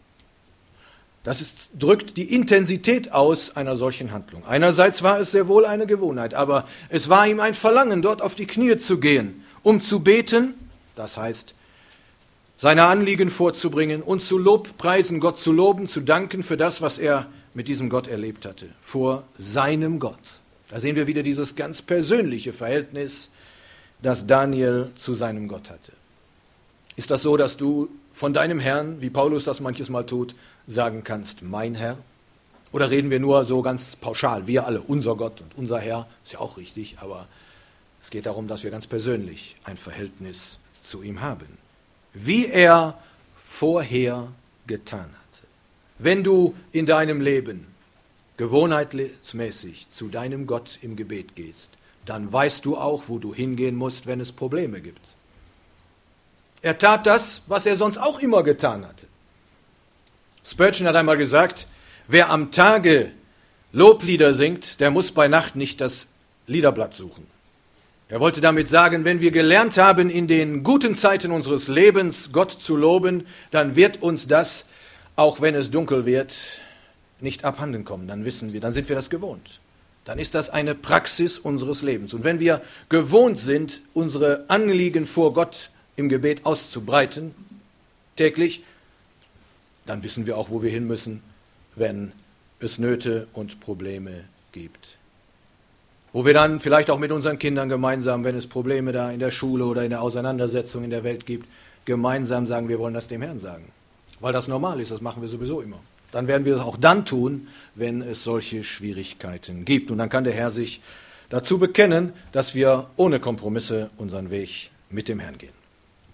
Das drückt die Intensität aus einer solchen Handlung. Einerseits war es sehr wohl eine Gewohnheit, aber es war ihm ein Verlangen, dort auf die Knie zu gehen, um zu beten, das heißt, seine Anliegen vorzubringen und zu Lobpreisen, Gott zu loben, zu danken für das, was er mit diesem Gott erlebt hatte, vor seinem Gott. Da sehen wir wieder dieses ganz persönliche Verhältnis, das Daniel zu seinem Gott hatte. Ist das so, dass du von deinem Herrn, wie Paulus das manches Mal tut, sagen kannst, mein Herr? Oder reden wir nur so ganz pauschal, wir alle, unser Gott und unser Herr, ist ja auch richtig, aber es geht darum, dass wir ganz persönlich ein Verhältnis zu ihm haben. Wie er vorher getan hatte. Wenn du in deinem Leben gewohnheitsmäßig zu deinem Gott im Gebet gehst, dann weißt du auch, wo du hingehen musst, wenn es Probleme gibt. Er tat das, was er sonst auch immer getan hatte. Spurgeon hat einmal gesagt, wer am Tage Loblieder singt, der muss bei Nacht nicht das Liederblatt suchen. Er wollte damit sagen, wenn wir gelernt haben, in den guten Zeiten unseres Lebens Gott zu loben, dann wird uns das, auch wenn es dunkel wird, nicht abhanden kommen. Dann wissen wir, dann sind wir das gewohnt. Dann ist das eine Praxis unseres Lebens. Und wenn wir gewohnt sind, unsere Anliegen vor Gott im Gebet auszubreiten, täglich, dann wissen wir auch, wo wir hin müssen, wenn es Nöte und Probleme gibt. Wo wir dann vielleicht auch mit unseren Kindern gemeinsam, wenn es Probleme da in der Schule oder in der Auseinandersetzung in der Welt gibt, gemeinsam sagen, wir wollen das dem Herrn sagen. Weil das normal ist, das machen wir sowieso immer. Dann werden wir es auch dann tun, wenn es solche Schwierigkeiten gibt. Und dann kann der Herr sich dazu bekennen, dass wir ohne Kompromisse unseren Weg mit dem Herrn gehen.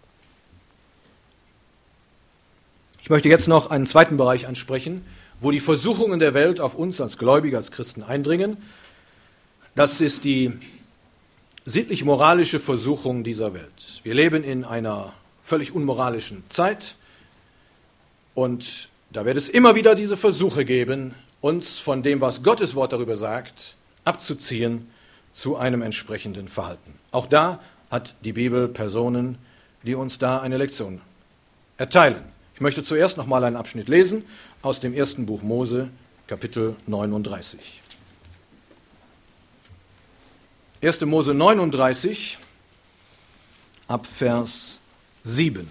Ich möchte jetzt noch einen zweiten Bereich ansprechen, wo die Versuchungen der Welt auf uns als Gläubige, als Christen eindringen. Das ist die sittlich-moralische Versuchung dieser Welt. Wir leben in einer völlig unmoralischen Zeit und da wird es immer wieder diese Versuche geben, uns von dem, was Gottes Wort darüber sagt, abzuziehen zu einem entsprechenden Verhalten. Auch da hat die Bibel Personen, die uns da eine Lektion erteilen. Ich möchte zuerst noch mal einen Abschnitt lesen aus dem ersten Buch Mose, Kapitel 39. 1. Mose 39, ab Vers 7.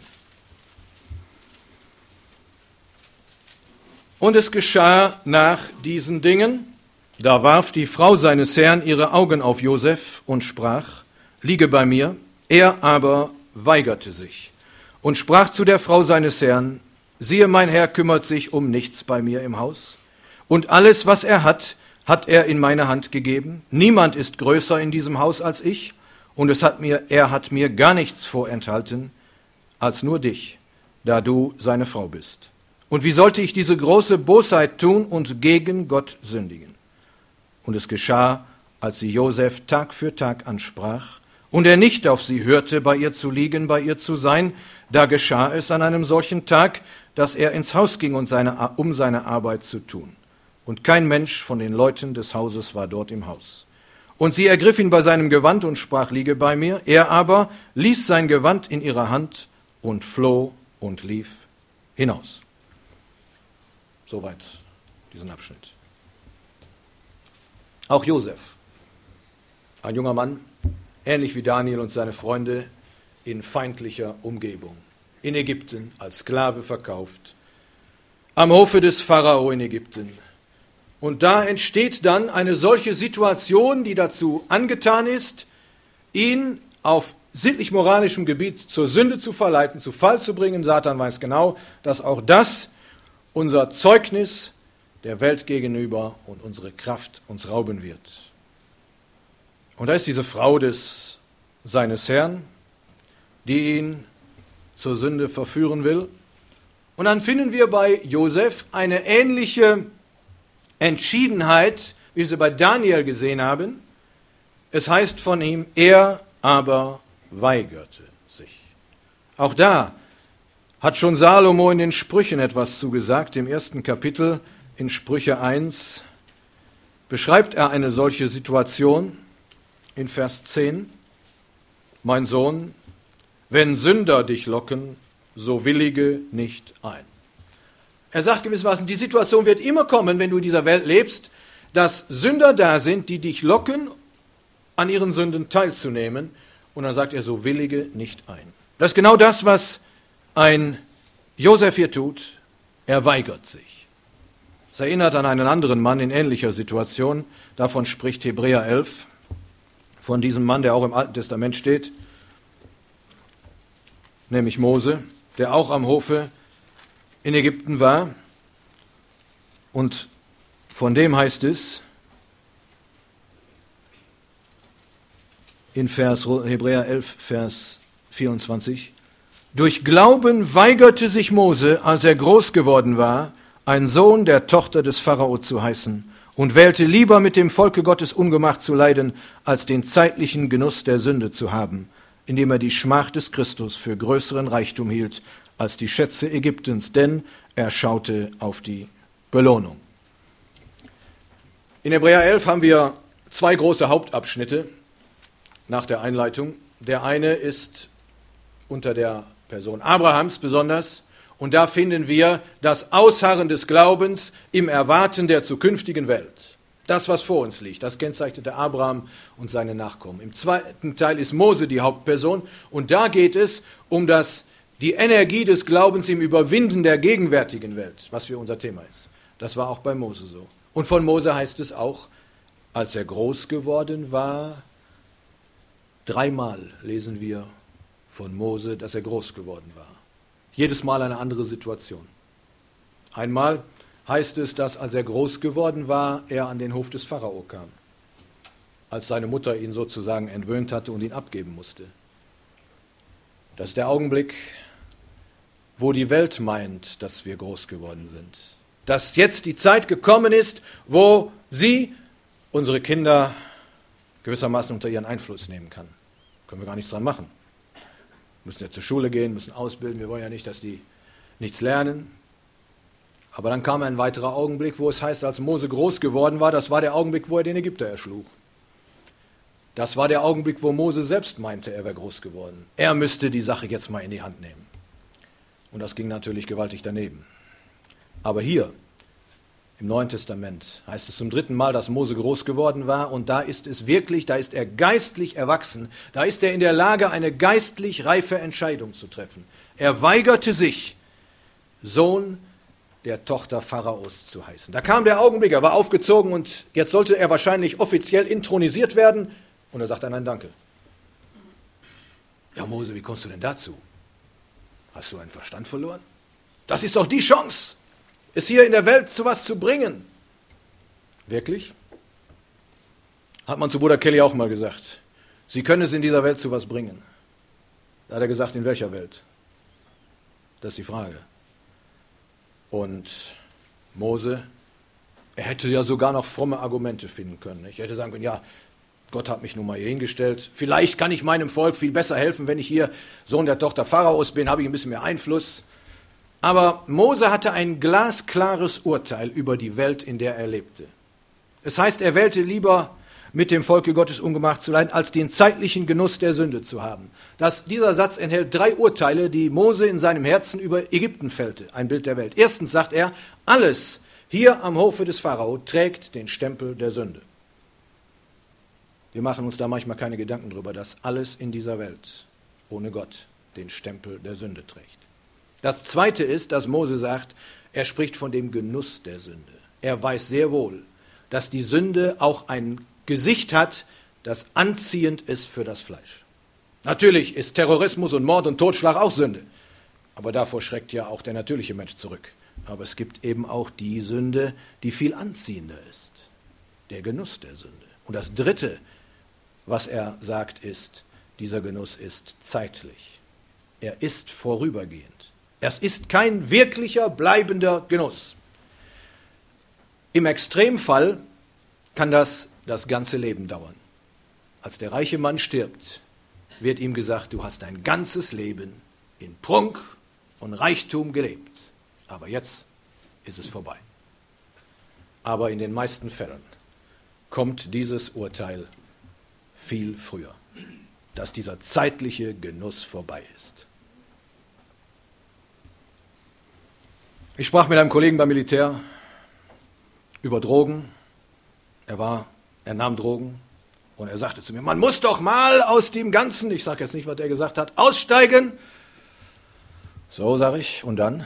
Und es geschah nach diesen Dingen, da warf die Frau seines Herrn ihre Augen auf Josef und sprach, liege bei mir. Er aber weigerte sich und sprach zu der Frau seines Herrn, siehe, mein Herr kümmert sich um nichts bei mir im Haus, und alles, was er hat, hat er in meine Hand gegeben. Niemand ist größer in diesem Haus als ich, und er hat mir gar nichts vorenthalten, als nur dich, da du seine Frau bist. Und wie sollte ich diese große Bosheit tun und gegen Gott sündigen? Und es geschah, als sie Josef Tag für Tag ansprach, und er nicht auf sie hörte, bei ihr zu liegen, bei ihr zu sein, da geschah es an einem solchen Tag, dass er ins Haus ging, um seine Arbeit zu tun. Und kein Mensch von den Leuten des Hauses war dort im Haus. Und sie ergriff ihn bei seinem Gewand und sprach, liege bei mir. Er aber ließ sein Gewand in ihrer Hand und floh und lief hinaus. Soweit diesen Abschnitt. Auch Josef, ein junger Mann, ähnlich wie Daniel und seine Freunde, in feindlicher Umgebung, in Ägypten als Sklave verkauft, am Hofe des Pharao in Ägypten. Und da entsteht dann eine solche Situation, die dazu angetan ist, ihn auf sittlich-moralischem Gebiet zur Sünde zu verleiten, zu Fall zu bringen. Satan weiß genau, dass auch das unser Zeugnis der Welt gegenüber und unsere Kraft uns rauben wird. Und da ist diese Frau seines Herrn, die ihn zur Sünde verführen will. Und dann finden wir bei Josef eine ähnliche Entschiedenheit, wie wir sie bei Daniel gesehen haben. Es heißt von ihm, er aber weigerte sich. Auch da hat schon Salomo in den Sprüchen etwas zugesagt. Im ersten Kapitel in Sprüche 1 beschreibt er eine solche Situation in Vers 10. Mein Sohn, wenn Sünder dich locken, so willige nicht ein. Er sagt gewissermaßen, die Situation wird immer kommen, wenn du in dieser Welt lebst, dass Sünder da sind, die dich locken, an ihren Sünden teilzunehmen. Und dann sagt er, so willige nicht ein. Das ist genau das, was ein Josef hier tut. Er weigert sich. Es erinnert an einen anderen Mann in ähnlicher Situation. Davon spricht Hebräer 11, von diesem Mann, der auch im Alten Testament steht, nämlich Mose, der auch am Hofe in Ägypten war. Und von dem heißt es in Hebräer 11, Vers 24, durch Glauben weigerte sich Mose, als er groß geworden war, ein Sohn der Tochter des Pharao zu heißen, und wählte lieber mit dem Volke Gottes Ungemach zu leiden, als den zeitlichen Genuss der Sünde zu haben, indem er die Schmach des Christus für größeren Reichtum hielt als die Schätze Ägyptens, denn er schaute auf die Belohnung. In Hebräer 11 haben wir zwei große Hauptabschnitte nach der Einleitung. Der eine ist unter der Person Abrahams besonders, und da finden wir das Ausharren des Glaubens im Erwarten der zukünftigen Welt. Das, was vor uns liegt, das kennzeichnete Abraham und seine Nachkommen. Im zweiten Teil ist Mose die Hauptperson, und da geht es um die Energie des Glaubens im Überwinden der gegenwärtigen Welt, was für unser Thema ist. Das war auch bei Mose so. Und von Mose heißt es auch, als er groß geworden war, 3-mal lesen wir von Mose, dass er groß geworden war. Jedes Mal eine andere Situation. Einmal heißt es, dass als er groß geworden war, er an den Hof des Pharao kam. als seine Mutter ihn sozusagen entwöhnt hatte und ihn abgeben musste. Das ist der Augenblick, wo die Welt meint, dass wir groß geworden sind. Dass jetzt die Zeit gekommen ist, wo sie, unsere Kinder, gewissermaßen unter ihren Einfluss nehmen kann. Können wir gar nichts dran machen. Müssen ja zur Schule gehen, müssen ausbilden. Wir wollen ja nicht, dass die nichts lernen. Aber dann kam ein weiterer Augenblick, wo es heißt, als Mose groß geworden war, das war der Augenblick, wo er den Ägypter erschlug. Das war der Augenblick, wo Mose selbst meinte, er wäre groß geworden. Er müsste die Sache jetzt mal in die Hand nehmen. Und das ging natürlich gewaltig daneben. Aber hier, im Neuen Testament, heißt es zum 3. Mal, dass Mose groß geworden war. Und da ist es wirklich, da ist er geistlich erwachsen. Da ist er in der Lage, eine geistlich reife Entscheidung zu treffen. Er weigerte sich, Sohn der Tochter Pharaos zu heißen. Da kam der Augenblick, er war aufgezogen und jetzt sollte er wahrscheinlich offiziell intronisiert werden. Und er sagte, nein, danke. Ja, Mose, wie kommst du denn dazu? Hast du einen Verstand verloren? Das ist doch die Chance, es hier in der Welt zu was zu bringen. Wirklich? Hat man zu Bruder Kelly auch mal gesagt. Sie können es in dieser Welt zu was bringen. Da hat er gesagt, in welcher Welt? Das ist die Frage. Und Mose, er hätte ja sogar noch fromme Argumente finden können. Ich hätte sagen können, ja, Gott hat mich nun mal hier hingestellt. Vielleicht kann ich meinem Volk viel besser helfen, wenn ich hier Sohn der Tochter Pharaos bin, habe ich ein bisschen mehr Einfluss. Aber Mose hatte ein glasklares Urteil über die Welt, in der er lebte. Es heißt, er wählte lieber, mit dem Volke Gottes Ungemach zu leiden, als den zeitlichen Genuss der Sünde zu haben. Dieser Satz enthält 3 Urteile, die Mose in seinem Herzen über Ägypten fällte, ein Bild der Welt. Erstens sagt er, alles hier am Hofe des Pharao trägt den Stempel der Sünde. Wir machen uns da manchmal keine Gedanken darüber, dass alles in dieser Welt ohne Gott den Stempel der Sünde trägt. Das Zweite ist, dass Mose sagt, er spricht von dem Genuss der Sünde. Er weiß sehr wohl, dass die Sünde auch ein Gesicht hat, das anziehend ist für das Fleisch. Natürlich ist Terrorismus und Mord und Totschlag auch Sünde, aber davor schreckt ja auch der natürliche Mensch zurück. Aber es gibt eben auch die Sünde, die viel anziehender ist, der Genuss der Sünde. Und das Dritte, was er sagt, ist, dieser Genuss ist zeitlich. Er ist vorübergehend. Es ist kein wirklicher, bleibender Genuss. Im Extremfall kann das ganze Leben dauern. Als der reiche Mann stirbt, wird ihm gesagt, du hast dein ganzes Leben in Prunk und Reichtum gelebt. Aber jetzt ist es vorbei. Aber in den meisten Fällen kommt dieses Urteil viel früher, dass dieser zeitliche Genuss vorbei ist. Ich sprach mit einem Kollegen beim Militär über Drogen. Er nahm Drogen und er sagte zu mir, man muss doch mal aus dem Ganzen, ich sage jetzt nicht, was er gesagt hat, aussteigen. So, sage ich, und dann?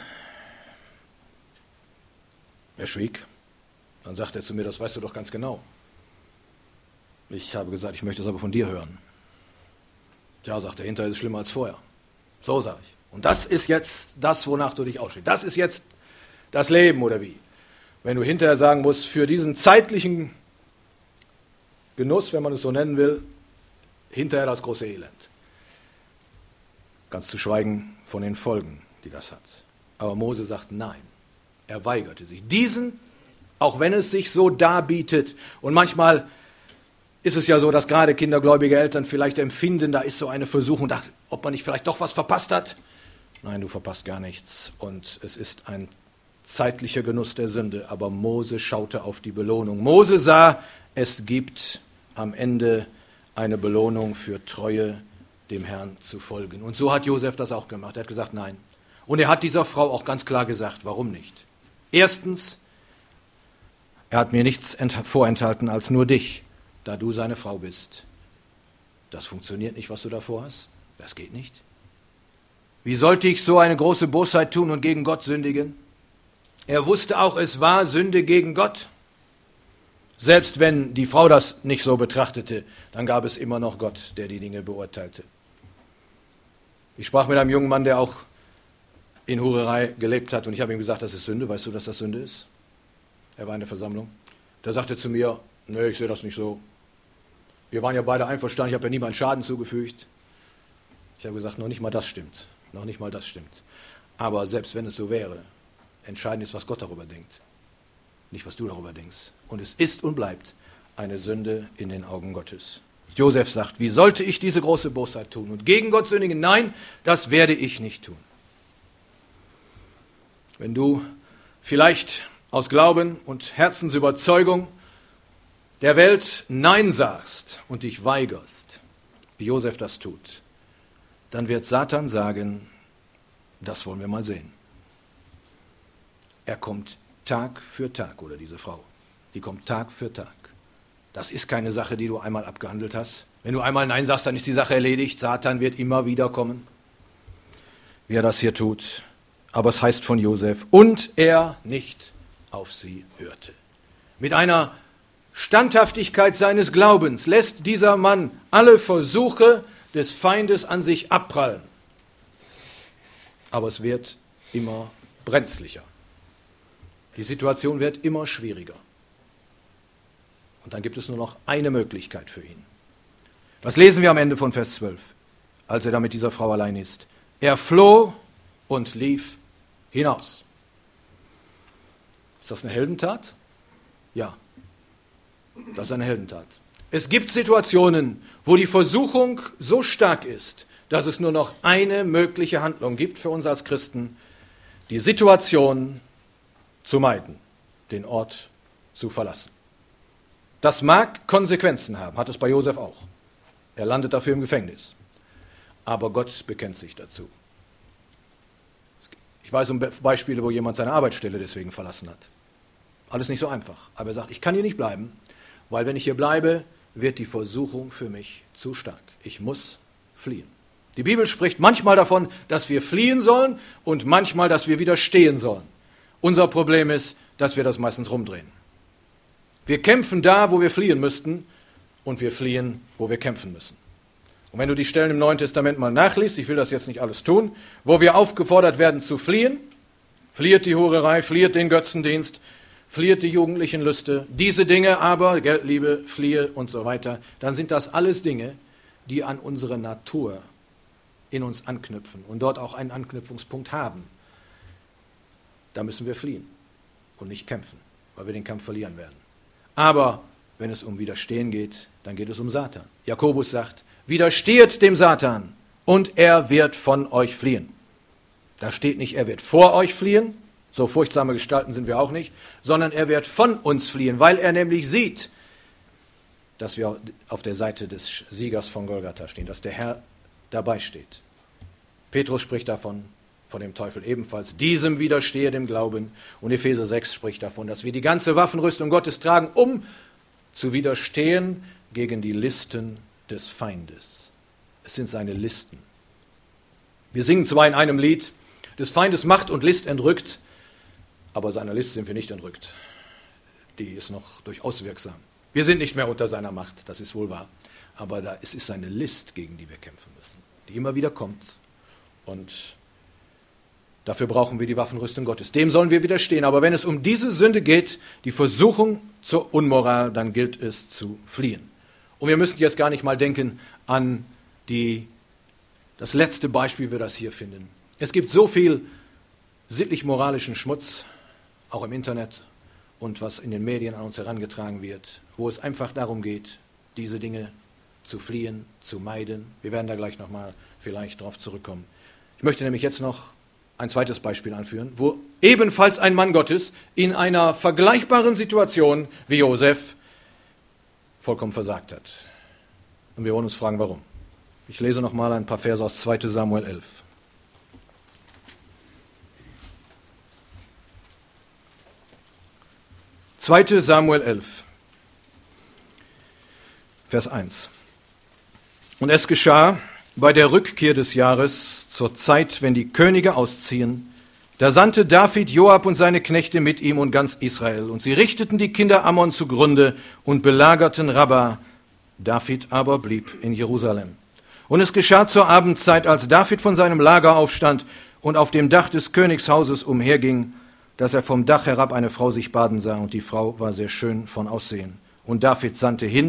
Er schwieg. Dann sagte er zu mir, das weißt du doch ganz genau. Ich habe gesagt, ich möchte es aber von dir hören. Tja, sagt er, hinterher ist es schlimmer als vorher. So, sage ich. Und das ist jetzt das, wonach du dich ausstehst. Das ist jetzt das Leben, oder wie? Wenn du hinterher sagen musst, für diesen zeitlichen Genuss, wenn man es so nennen will, hinterher das große Elend. Ganz zu schweigen von den Folgen, die das hat. Aber Mose sagt nein. Er weigerte sich. Diesen, auch wenn es sich so darbietet, und manchmal ist es ja so, dass gerade kindergläubige Eltern vielleicht empfinden, da ist so eine Versuchung, ob man nicht vielleicht doch was verpasst hat. Nein, du verpasst gar nichts. Und es ist ein zeitlicher Genuss der Sünde. Aber Mose schaute auf die Belohnung. Mose sah, es gibt am Ende eine Belohnung für Treue, dem Herrn zu folgen. Und so hat Josef das auch gemacht. Er hat gesagt, nein. Und er hat dieser Frau auch ganz klar gesagt, warum nicht. Erstens, er hat mir nichts vorenthalten als nur dich, da du seine Frau bist. Das funktioniert nicht, was du da vorhast. Das geht nicht. Wie sollte ich so eine große Bosheit tun und gegen Gott sündigen? Er wusste auch, es war Sünde gegen Gott. Selbst wenn die Frau das nicht so betrachtete, dann gab es immer noch Gott, der die Dinge beurteilte. Ich sprach mit einem jungen Mann, der auch in Hurerei gelebt hat, und ich habe ihm gesagt, das ist Sünde. Weißt du, dass das Sünde ist? Er war in der Versammlung. Da sagte er zu mir, nee, ich sehe das nicht so. Wir waren ja beide einverstanden, ich habe ja niemandem Schaden zugefügt. Ich habe gesagt, noch nicht mal das stimmt. Noch nicht mal das stimmt. Aber selbst wenn es so wäre, entscheidend ist, was Gott darüber denkt. Nicht, was du darüber denkst. Und es ist und bleibt eine Sünde in den Augen Gottes. Josef sagt, wie sollte ich diese große Bosheit tun? Und gegen Gott sündigen? Nein, das werde ich nicht tun. Wenn du vielleicht aus Glauben und Herzensüberzeugung der Welt Nein sagst und dich weigerst, wie Josef das tut, dann wird Satan sagen, das wollen wir mal sehen. Er kommt Tag für Tag, oder diese Frau, die kommt Tag für Tag. Das ist keine Sache, die du einmal abgehandelt hast. Wenn du einmal Nein sagst, dann ist die Sache erledigt. Satan wird immer wieder kommen, wie er das hier tut. Aber es heißt von Josef, und er nicht auf sie hörte. Mit einer Standhaftigkeit seines Glaubens lässt dieser Mann alle Versuche des Feindes an sich abprallen. Aber es wird immer brenzlicher. Die Situation wird immer schwieriger. Und dann gibt es nur noch eine Möglichkeit für ihn. Was lesen wir am Ende von Vers 12, als er da mit dieser Frau allein ist? Er floh und lief hinaus. Ist das eine Heldentat? Ja, das ist eine Heldentat. Es gibt Situationen, wo die Versuchung so stark ist, dass es nur noch eine mögliche Handlung gibt für uns als Christen, die Situation zu meiden, den Ort zu verlassen. Das mag Konsequenzen haben, hat es bei Josef auch. Er landet dafür im Gefängnis. Aber Gott bekennt sich dazu. Ich weiß um Beispiele, wo jemand seine Arbeitsstelle deswegen verlassen hat. Alles nicht so einfach. Aber er sagt, ich kann hier nicht bleiben, weil wenn ich hier bleibe, wird die Versuchung für mich zu stark. Ich muss fliehen. Die Bibel spricht manchmal davon, dass wir fliehen sollen und manchmal, dass wir widerstehen sollen. Unser Problem ist, dass wir das meistens rumdrehen. Wir kämpfen da, wo wir fliehen müssten, und wir fliehen, wo wir kämpfen müssen. Und wenn du die Stellen im Neuen Testament mal nachliest, ich will das jetzt nicht alles tun, wo wir aufgefordert werden zu fliehen, flieht die Hurerei, flieht den Götzendienst, flieht die jugendlichen Lüste, diese Dinge aber, Geldliebe, fliehe und so weiter, dann sind das alles Dinge, die an unsere Natur in uns anknüpfen und dort auch einen Anknüpfungspunkt haben. Da müssen wir fliehen und nicht kämpfen, weil wir den Kampf verlieren werden. Aber wenn es um Widerstehen geht, dann geht es um Satan. Jakobus sagt, widersteht dem Satan und er wird von euch fliehen. Da steht nicht, er wird vor euch fliehen, so furchtsame Gestalten sind wir auch nicht, sondern er wird von uns fliehen, weil er nämlich sieht, dass wir auf der Seite des Siegers von Golgatha stehen, dass der Herr dabei steht. Petrus spricht davon, von dem Teufel ebenfalls, diesem widerstehe dem Glauben. Und Epheser 6 spricht davon, dass wir die ganze Waffenrüstung Gottes tragen, um zu widerstehen gegen die Listen des Feindes. Es sind seine Listen. Wir singen zwar in einem Lied, des Feindes Macht und List entrückt, aber seiner List sind wir nicht entrückt. Die ist noch durchaus wirksam. Wir sind nicht mehr unter seiner Macht, das ist wohl wahr. Aber es ist seine List, gegen die wir kämpfen müssen, die immer wieder kommt. Und dafür brauchen wir die Waffenrüstung Gottes. Dem sollen wir widerstehen. Aber wenn es um diese Sünde geht, die Versuchung zur Unmoral, dann gilt es zu fliehen. Und wir müssen jetzt gar nicht mal denken an das letzte Beispiel, wie wir das hier finden. Es gibt so viel sittlich-moralischen Schmutz, auch im Internet und was in den Medien an uns herangetragen wird, wo es einfach darum geht, diese Dinge zu fliehen, zu meiden. Wir werden da gleich nochmal vielleicht drauf zurückkommen. Ich möchte nämlich jetzt noch ein zweites Beispiel anführen, wo ebenfalls ein Mann Gottes in einer vergleichbaren Situation wie Josef vollkommen versagt hat. Und wir wollen uns fragen, warum. Ich lese noch mal ein paar Verse aus 2. Samuel 11. Zweite Samuel 11, Vers 1. Und es geschah bei der Rückkehr des Jahres, zur Zeit, wenn die Könige ausziehen, da sandte David Joab und seine Knechte mit ihm und ganz Israel. Und sie richteten die Kinder Ammon zugrunde und belagerten Rabba. David aber blieb in Jerusalem. Und es geschah zur Abendzeit, als David von seinem Lager aufstand und auf dem Dach des Königshauses umherging, dass er vom Dach herab eine Frau sich baden sah, und die Frau war sehr schön von Aussehen. Und David sandte hin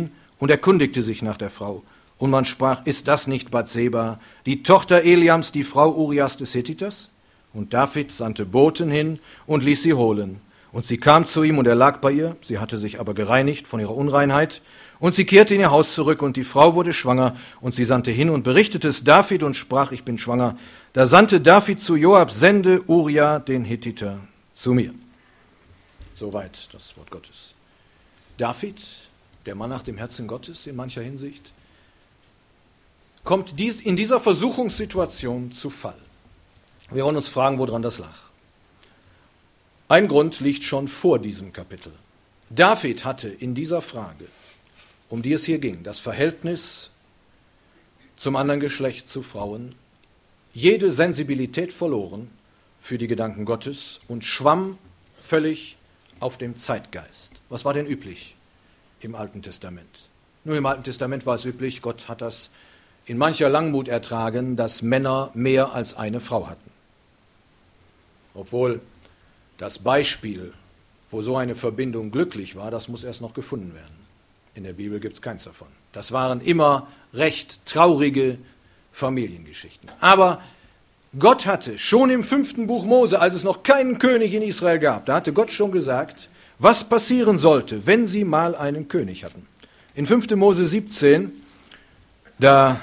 und erkundigte sich nach der Frau. Und man sprach, ist das nicht Bathseba, die Tochter Eliams, die Frau Urias des Hethiters? Und David sandte Boten hin und ließ sie holen. Und sie kam zu ihm und er lag bei ihr, sie hatte sich aber gereinigt von ihrer Unreinheit. Und sie kehrte in ihr Haus zurück und die Frau wurde schwanger. Und sie sandte hin und berichtete es David und sprach, ich bin schwanger. Da sandte David zu Joab, sende Uria den Hethiter zu mir. Soweit das Wort Gottes. David, der Mann nach dem Herzen Gottes in mancher Hinsicht, kommt in dieser Versuchungssituation zu Fall. Wir wollen uns fragen, woran das lag. Ein Grund liegt schon vor diesem Kapitel. David hatte in dieser Frage, um die es hier ging, das Verhältnis zum anderen Geschlecht, zu Frauen, jede Sensibilität verloren für die Gedanken Gottes und schwamm völlig auf dem Zeitgeist. Was war denn üblich im Alten Testament? Nur im Alten Testament war es üblich, Gott hat das in mancher Langmut ertragen, dass Männer mehr als eine Frau hatten. Obwohl das Beispiel, wo so eine Verbindung glücklich war, das muss erst noch gefunden werden. In der Bibel gibt es keins davon. Das waren immer recht traurige Familiengeschichten. Aber Gott hatte schon im 5. Buch Mose, als es noch keinen König in Israel gab, da hatte Gott schon gesagt, was passieren sollte, wenn sie mal einen König hatten. In 5. Mose 17, da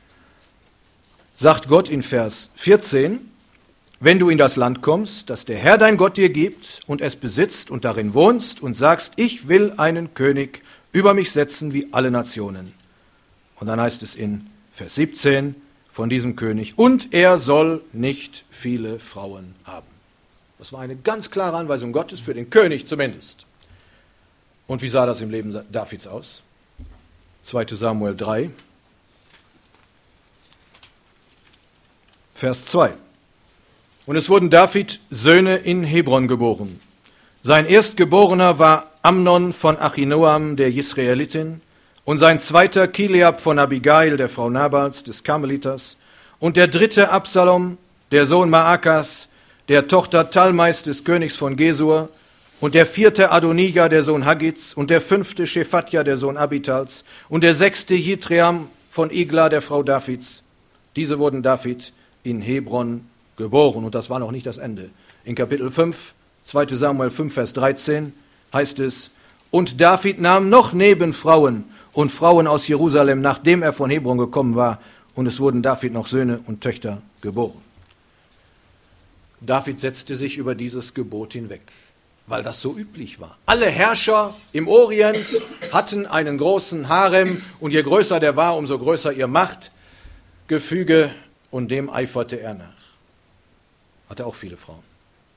sagt Gott in Vers 14, wenn du in das Land kommst, das der Herr dein Gott dir gibt und es besitzt und darin wohnst und sagst, ich will einen König über mich setzen wie alle Nationen. Und dann heißt es in Vers 17 von diesem König, und er soll nicht viele Frauen haben. Das war eine ganz klare Anweisung Gottes, für den König zumindest. Und wie sah das im Leben Davids aus? 2. Samuel 3, Vers 2. Und es wurden David Söhne in Hebron geboren. Sein Erstgeborener war Amnon von Achinoam, der Jisraelitin, und sein zweiter Kileab von Abigail, der Frau Nabals, des Karmeliters, und der dritte Absalom, der Sohn Maakas, der Tochter Talmais des Königs von Gesur, und der vierte Adonija, der Sohn Haggits, und der fünfte Schephatja, der Sohn Abitals, und der sechste Jitream von Igla, der Frau Davids. Diese wurden David in Hebron geboren. Und das war noch nicht das Ende. In Kapitel 5, 2. Samuel 5, Vers 13 heißt es, und David nahm noch Nebenfrauen und Frauen aus Jerusalem, nachdem er von Hebron gekommen war, und es wurden David noch Söhne und Töchter geboren. David setzte sich über dieses Gebot hinweg, weil das so üblich war. Alle Herrscher im Orient hatten einen großen Harem, und je größer der war, umso größer ihr Machtgefüge, und dem eiferte er nach. Hatte auch viele Frauen.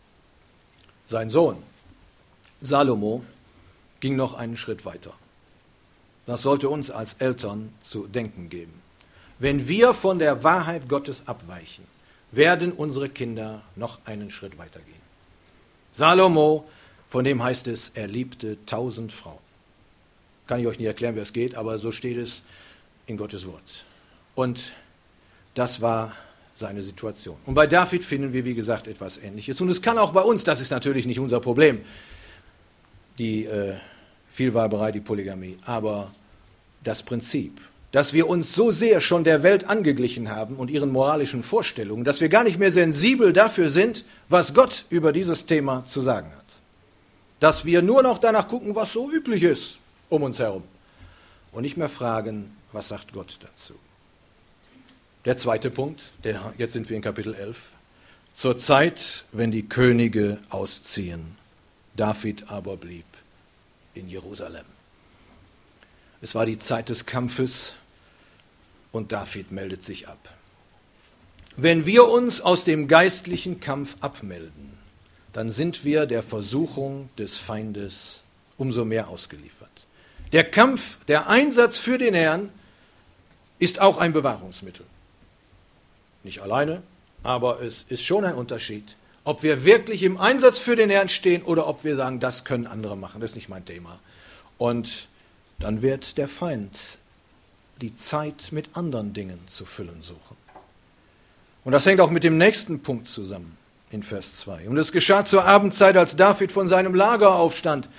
Sein Sohn Salomo ging noch einen Schritt weiter. Das sollte uns als Eltern zu denken geben. Wenn wir von der Wahrheit Gottes abweichen, werden unsere Kinder noch einen Schritt weiter gehen. Salomo, von dem heißt es, er liebte 1000 Frauen. Kann ich euch nicht erklären, wie es geht, aber so steht es in Gottes Wort. Und das war seine Situation. Und bei David finden wir, wie gesagt, etwas Ähnliches. Und es kann auch bei uns, das ist natürlich nicht unser Problem, die Vielweiberei, die Polygamie, aber das Prinzip, dass wir uns so sehr schon der Welt angeglichen haben und ihren moralischen Vorstellungen, dass wir gar nicht mehr sensibel dafür sind, was Gott über dieses Thema zu sagen hat. Dass wir nur noch danach gucken, was so üblich ist um uns herum und nicht mehr fragen, was sagt Gott dazu. Der zweite Punkt, jetzt sind wir in Kapitel 11, zur Zeit, wenn die Könige ausziehen. David aber blieb in Jerusalem. Es war die Zeit des Kampfes und David meldet sich ab. Wenn wir uns aus dem geistlichen Kampf abmelden, dann sind wir der Versuchung des Feindes umso mehr ausgeliefert. Der Kampf, der Einsatz für den Herrn ist auch ein Bewahrungsmittel. Nicht alleine, aber es ist schon ein Unterschied, ob wir wirklich im Einsatz für den Herrn stehen oder ob wir sagen, das können andere machen, das ist nicht mein Thema. Und dann wird der Feind die Zeit mit anderen Dingen zu füllen suchen. Und das hängt auch mit dem nächsten Punkt zusammen, in Vers 2. Und es geschah zur Abendzeit, als David von seinem Lager aufstand,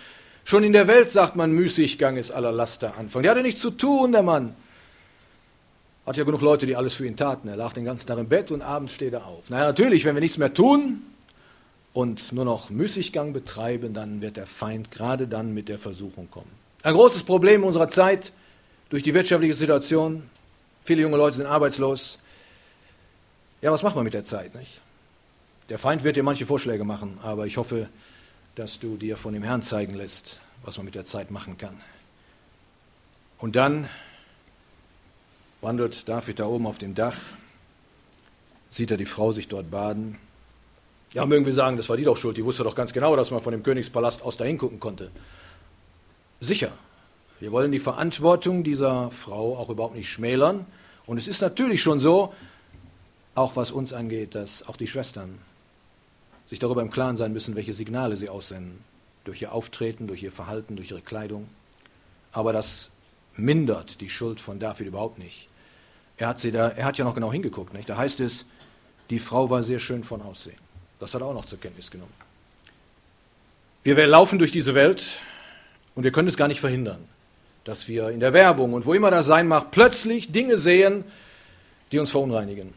Schon in der Welt sagt man, Müßiggang ist aller Laster Anfang. Der hatte nichts zu tun, der Mann. Hat ja genug Leute, die alles für ihn taten. Er lag den ganzen Tag im Bett und abends steht er auf. Naja, natürlich, wenn wir nichts mehr tun und nur noch Müßiggang betreiben, dann wird der Feind gerade dann mit der Versuchung kommen. Ein großes Problem unserer Zeit durch die wirtschaftliche Situation. Viele junge Leute sind arbeitslos. Ja, was macht man mit der Zeit, nicht? Der Feind wird dir manche Vorschläge machen, aber ich hoffe, dass du dir von dem Herrn zeigen lässt, was man mit der Zeit machen kann. Und dann wandelt David da oben auf dem Dach, sieht er die Frau sich dort baden. Ja, mögen wir sagen, das war die doch schuld, die wusste doch ganz genau, dass man von dem Königspalast aus dahin gucken konnte. Sicher, wir wollen die Verantwortung dieser Frau auch überhaupt nicht schmälern. Und es ist natürlich schon so, auch was uns angeht, dass auch die Schwestern sich darüber im Klaren sein müssen, welche Signale sie aussenden. Durch ihr Auftreten, durch ihr Verhalten, durch ihre Kleidung. Aber das mindert die Schuld von David überhaupt nicht. Er hat ja noch genau hingeguckt. Nicht? Da heißt es, die Frau war sehr schön von Aussehen. Das hat er auch noch zur Kenntnis genommen. Wir laufen durch diese Welt und wir können es gar nicht verhindern, dass wir in der Werbung und wo immer das sein mag, plötzlich Dinge sehen, die uns verunreinigen.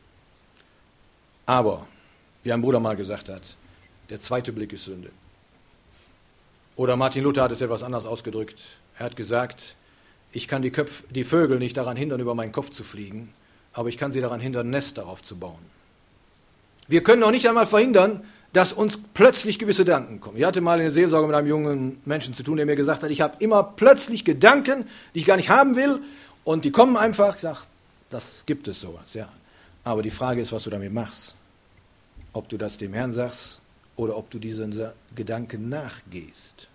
Aber, wie ein Bruder mal gesagt hat, der zweite Blick ist Sünde. Oder Martin Luther hat es etwas anders ausgedrückt. Er hat gesagt, ich kann die Vögel nicht daran hindern, über meinen Kopf zu fliegen, aber ich kann sie daran hindern, ein Nest darauf zu bauen. Wir können auch nicht einmal verhindern, dass uns plötzlich gewisse Gedanken kommen. Ich hatte mal in der Seelsorge mit einem jungen Menschen zu tun, der mir gesagt hat, ich habe immer plötzlich Gedanken, die ich gar nicht haben will, und die kommen einfach. Ich sage, das gibt es sowas, ja. Aber die Frage ist, was du damit machst. Ob du das dem Herrn sagst oder ob du diesen Gedanken nachgehst.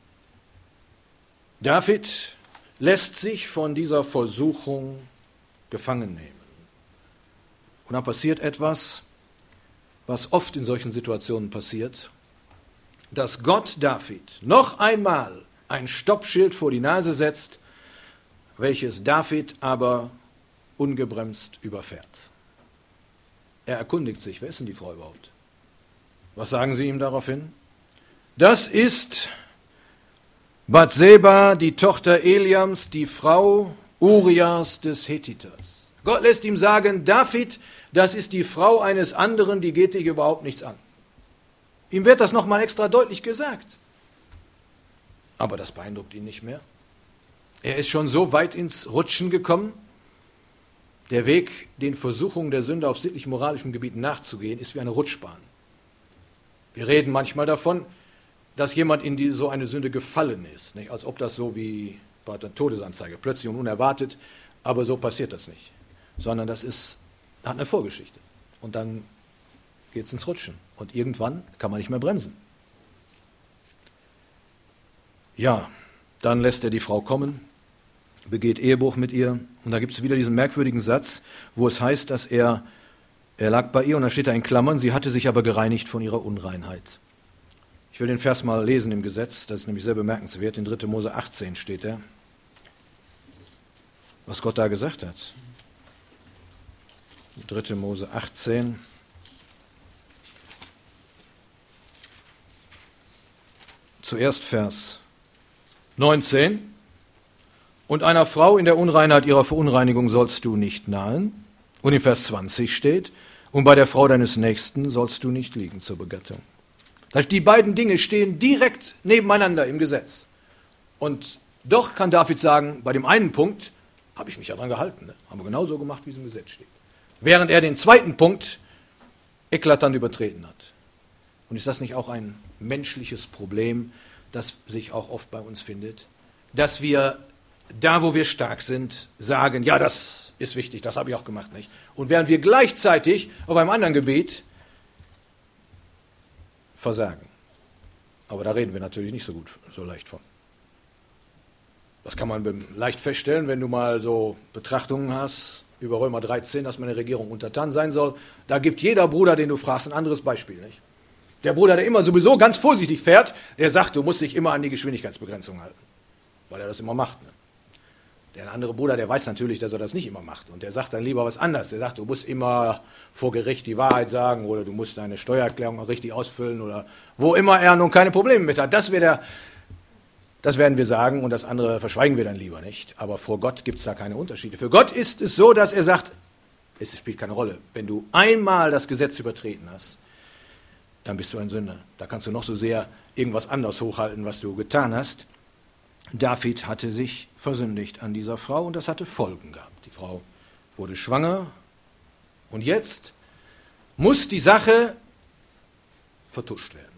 David lässt sich von dieser Versuchung gefangen nehmen. Und dann passiert etwas, was oft in solchen Situationen passiert, dass Gott David noch einmal ein Stoppschild vor die Nase setzt, welches David aber ungebremst überfährt. Er erkundigt sich, wer ist denn die Frau überhaupt? Was sagen sie ihm daraufhin? Das ist Bathseba, die Tochter Eliams, die Frau Urias des Hethiters. Gott lässt ihm sagen, David, das ist die Frau eines anderen, die geht dich überhaupt nichts an. Ihm wird das nochmal extra deutlich gesagt. Aber das beeindruckt ihn nicht mehr. Er ist schon so weit ins Rutschen gekommen. Der Weg, den Versuchungen der Sünde auf sittlich-moralischem Gebiet nachzugehen, ist wie eine Rutschbahn. Wir reden manchmal davon, dass jemand in so eine Sünde gefallen ist. Nicht? Als ob das so wie bei der Todesanzeige, plötzlich und unerwartet, aber so passiert das nicht. Sondern das hat eine Vorgeschichte. Und dann geht es ins Rutschen. Und irgendwann kann man nicht mehr bremsen. Ja, dann lässt er die Frau kommen, begeht Ehebruch mit ihr. Und da gibt es wieder diesen merkwürdigen Satz, wo es heißt, dass er lag bei ihr und da steht da in Klammern, sie hatte sich aber gereinigt von ihrer Unreinheit. Ich will den Vers mal lesen im Gesetz, das ist nämlich sehr bemerkenswert. In 3. Mose 18 steht er, was Gott da gesagt hat. 3. Mose 18. Zuerst Vers 19. Und einer Frau in der Unreinheit ihrer Verunreinigung sollst du nicht nahen. Und in Vers 20 steht, und bei der Frau deines Nächsten sollst du nicht liegen zur Begattung. Die beiden Dinge stehen direkt nebeneinander im Gesetz. Und doch kann David sagen, bei dem einen Punkt habe ich mich ja dran gehalten. Ne? Haben wir genauso gemacht, wie es im Gesetz steht. Während er den zweiten Punkt eklatant übertreten hat. Und ist das nicht auch ein menschliches Problem, das sich auch oft bei uns findet? Dass wir da, wo wir stark sind, sagen, ja, das ist wichtig, das habe ich auch gemacht, nicht? Und während wir gleichzeitig auf einem anderen Gebiet versagen. Aber da reden wir natürlich nicht so leicht von. Das kann man leicht feststellen, wenn du mal so Betrachtungen hast über Römer 13, dass man der Regierung untertan sein soll. Da gibt jeder Bruder, den du fragst, ein anderes Beispiel, nicht? Der Bruder, der immer sowieso ganz vorsichtig fährt, der sagt, du musst dich immer an die Geschwindigkeitsbegrenzung halten, weil er das immer macht. Ne? Der andere Bruder, der weiß natürlich, dass er das nicht immer macht und der sagt dann lieber was anderes. Der sagt, du musst immer vor Gericht die Wahrheit sagen oder du musst deine Steuererklärung auch richtig ausfüllen oder wo immer er nun keine Probleme mit hat. Das wäre Das werden wir sagen und das andere verschweigen wir dann lieber nicht. Aber vor Gott gibt es da keine Unterschiede. Für Gott ist es so, dass er sagt, es spielt keine Rolle. Wenn du einmal das Gesetz übertreten hast, dann bist du ein Sünder. Da kannst du noch so sehr irgendwas anderes hochhalten, was du getan hast. David hatte sich versündigt an dieser Frau und das hatte Folgen gehabt. Die Frau wurde schwanger und jetzt muss die Sache vertuscht werden.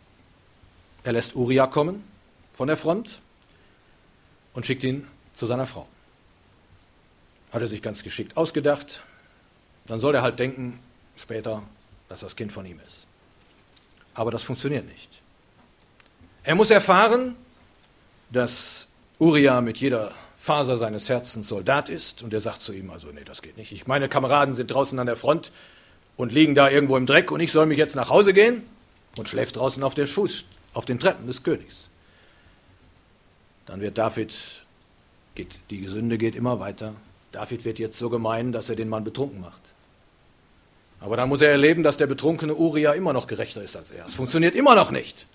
Er lässt Uria kommen von der Front und schickt ihn zu seiner Frau. Hat er sich ganz geschickt ausgedacht. Dann soll er halt denken, später, dass das Kind von ihm ist. Aber das funktioniert nicht. Er muss erfahren, dass Uria mit jeder Faser seines Herzens Soldat ist und er sagt zu ihm, also nee, das geht nicht. Meine Kameraden sind draußen an der Front und liegen da irgendwo im Dreck und ich soll mich jetzt nach Hause gehen und schläft draußen auf den Fuß, auf den Treppen des Königs. Dann wird die Sünde geht immer weiter. David wird jetzt so gemein, dass er den Mann betrunken macht. Aber dann muss er erleben, dass der betrunkene Uria immer noch gerechter ist als er. Es funktioniert immer noch nicht.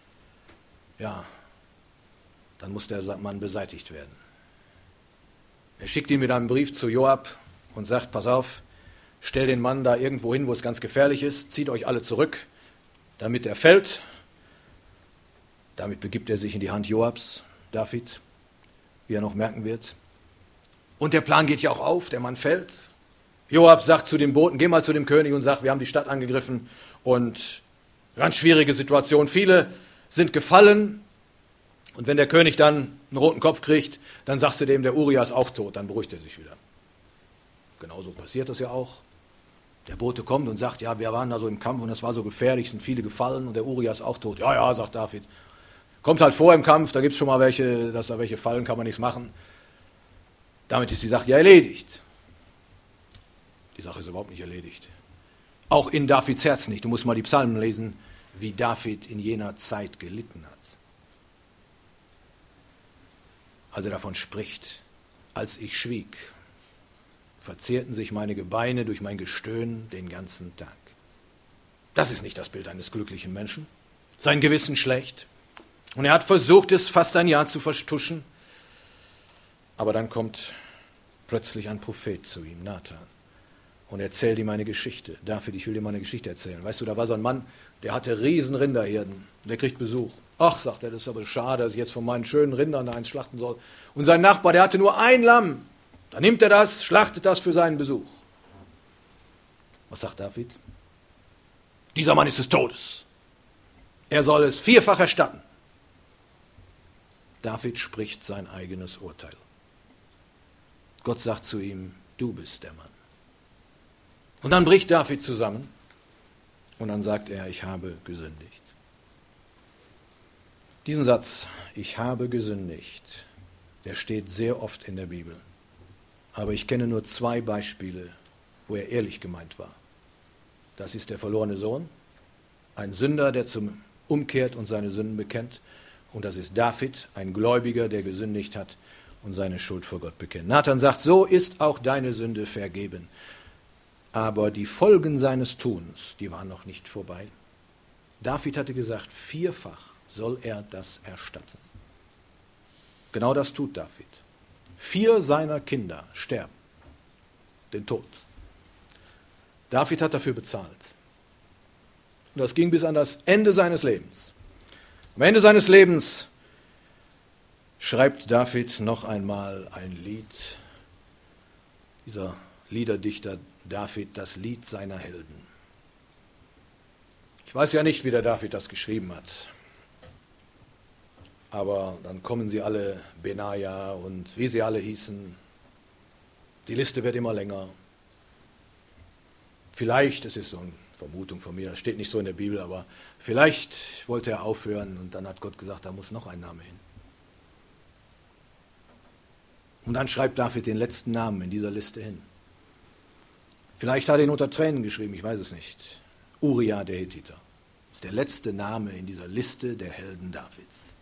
Ja, dann muss der Mann beseitigt werden. Er schickt ihn mit einem Brief zu Joab und sagt, pass auf, stell den Mann da irgendwo hin, wo es ganz gefährlich ist, zieht euch alle zurück, damit er fällt. Damit begibt er sich in die Hand Joabs, David, wie er noch merken wird. Und der Plan geht ja auch auf, der Mann fällt. Joab sagt zu dem Boten, geh mal zu dem König und sag, wir haben die Stadt angegriffen und ganz schwierige Situation. Viele sind gefallen und wenn der König dann einen roten Kopf kriegt, dann sagst du dem, der Uria ist auch tot, dann beruhigt er sich wieder. Genauso passiert das ja auch. Der Bote kommt und sagt, ja, wir waren da so im Kampf und es war so gefährlich, sind viele gefallen und der Uria ist auch tot. Ja, ja, sagt David. Kommt halt vor im Kampf, da gibt es schon mal welche, dass da welche fallen, kann man nichts machen. Damit ist die Sache ja erledigt. Die Sache ist überhaupt nicht erledigt. Auch in Davids Herz nicht. Du musst mal die Psalmen lesen, wie David in jener Zeit gelitten hat. Als er davon spricht, als ich schwieg, verzehrten sich meine Gebeine durch mein Gestöhn den ganzen Tag. Das ist nicht das Bild eines glücklichen Menschen. Sein Gewissen schlecht. Und er hat versucht, es fast ein Jahr zu vertuschen. Aber dann kommt plötzlich ein Prophet zu ihm, Nathan, und erzählt ihm eine Geschichte. David, ich will dir mal eine Geschichte erzählen. Weißt du, da war so ein Mann, der hatte riesen Rinderherden. Der kriegt Besuch. Ach, sagt er, das ist aber schade, dass ich jetzt von meinen schönen Rindern da eins schlachten soll. Und sein Nachbar, der hatte nur ein Lamm. Dann nimmt er das, schlachtet das für seinen Besuch. Was sagt David? Dieser Mann ist des Todes. Er soll es vierfach erstatten. David spricht sein eigenes Urteil. Gott sagt zu ihm, du bist der Mann. Und dann bricht David zusammen und dann sagt er, ich habe gesündigt. Diesen Satz, ich habe gesündigt, der steht sehr oft in der Bibel. Aber ich kenne nur 2 Beispiele, wo er ehrlich gemeint war. Das ist der verlorene Sohn, ein Sünder, der zum umkehrt und seine Sünden bekennt. Und das ist David, ein Gläubiger, der gesündigt hat und seine Schuld vor Gott bekennt. Nathan sagt, so ist auch deine Sünde vergeben. Aber die Folgen seines Tuns, die waren noch nicht vorbei. David hatte gesagt, 4-fach soll er das erstatten. Genau das tut David. 4 seiner Kinder sterben. Den Tod. David hat dafür bezahlt. Und das ging bis an das Ende seines Lebens. Am Ende seines Lebens schreibt David noch einmal ein Lied. Dieser Liederdichter David, das Lied seiner Helden. Ich weiß ja nicht, wie der David das geschrieben hat. Aber dann kommen sie alle, Benaja und wie sie alle hießen. Die Liste wird immer länger. Vielleicht, es ist so eine Vermutung von mir, das steht nicht so in der Bibel, aber vielleicht wollte er aufhören und dann hat Gott gesagt, da muss noch ein Name hin. Und dann schreibt David den letzten Namen in dieser Liste hin. Vielleicht hat er ihn unter Tränen geschrieben, ich weiß es nicht. Uria der Hethiter. Das ist der letzte Name in dieser Liste der Helden Davids.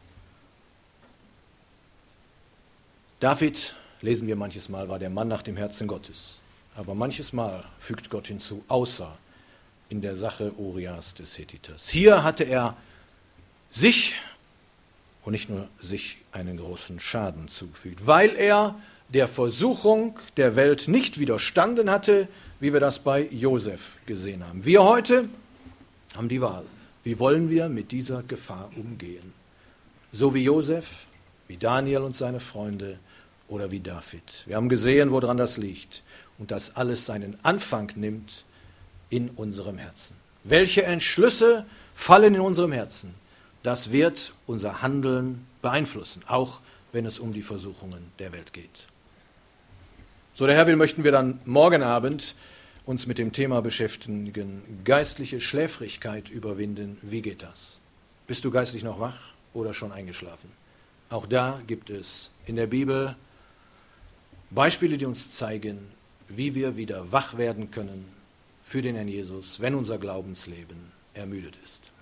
David, lesen wir manches Mal, war der Mann nach dem Herzen Gottes. Aber manches Mal fügt Gott hinzu, außer in der Sache Urias des Hethiters. Hier hatte er sich und nicht nur sich einen großen Schaden zufügt, weil er der Versuchung der Welt nicht widerstanden hatte, wie wir das bei Josef gesehen haben. Wir heute haben die Wahl. Wie wollen wir mit dieser Gefahr umgehen? So wie Josef, wie Daniel und seine Freunde oder wie David. Wir haben gesehen, woran das liegt und dass alles seinen Anfang nimmt in unserem Herzen. Welche Entschlüsse fallen in unserem Herzen? Das wird unser Handeln beeinflussen, auch wenn es um die Versuchungen der Welt geht. So, der Herr will, möchten wir dann morgen Abend uns mit dem Thema beschäftigen, geistliche Schläfrigkeit überwinden. Wie geht das? Bist du geistlich noch wach oder schon eingeschlafen? Auch da gibt es in der Bibel Beispiele, die uns zeigen, wie wir wieder wach werden können für den Herrn Jesus, wenn unser Glaubensleben ermüdet ist.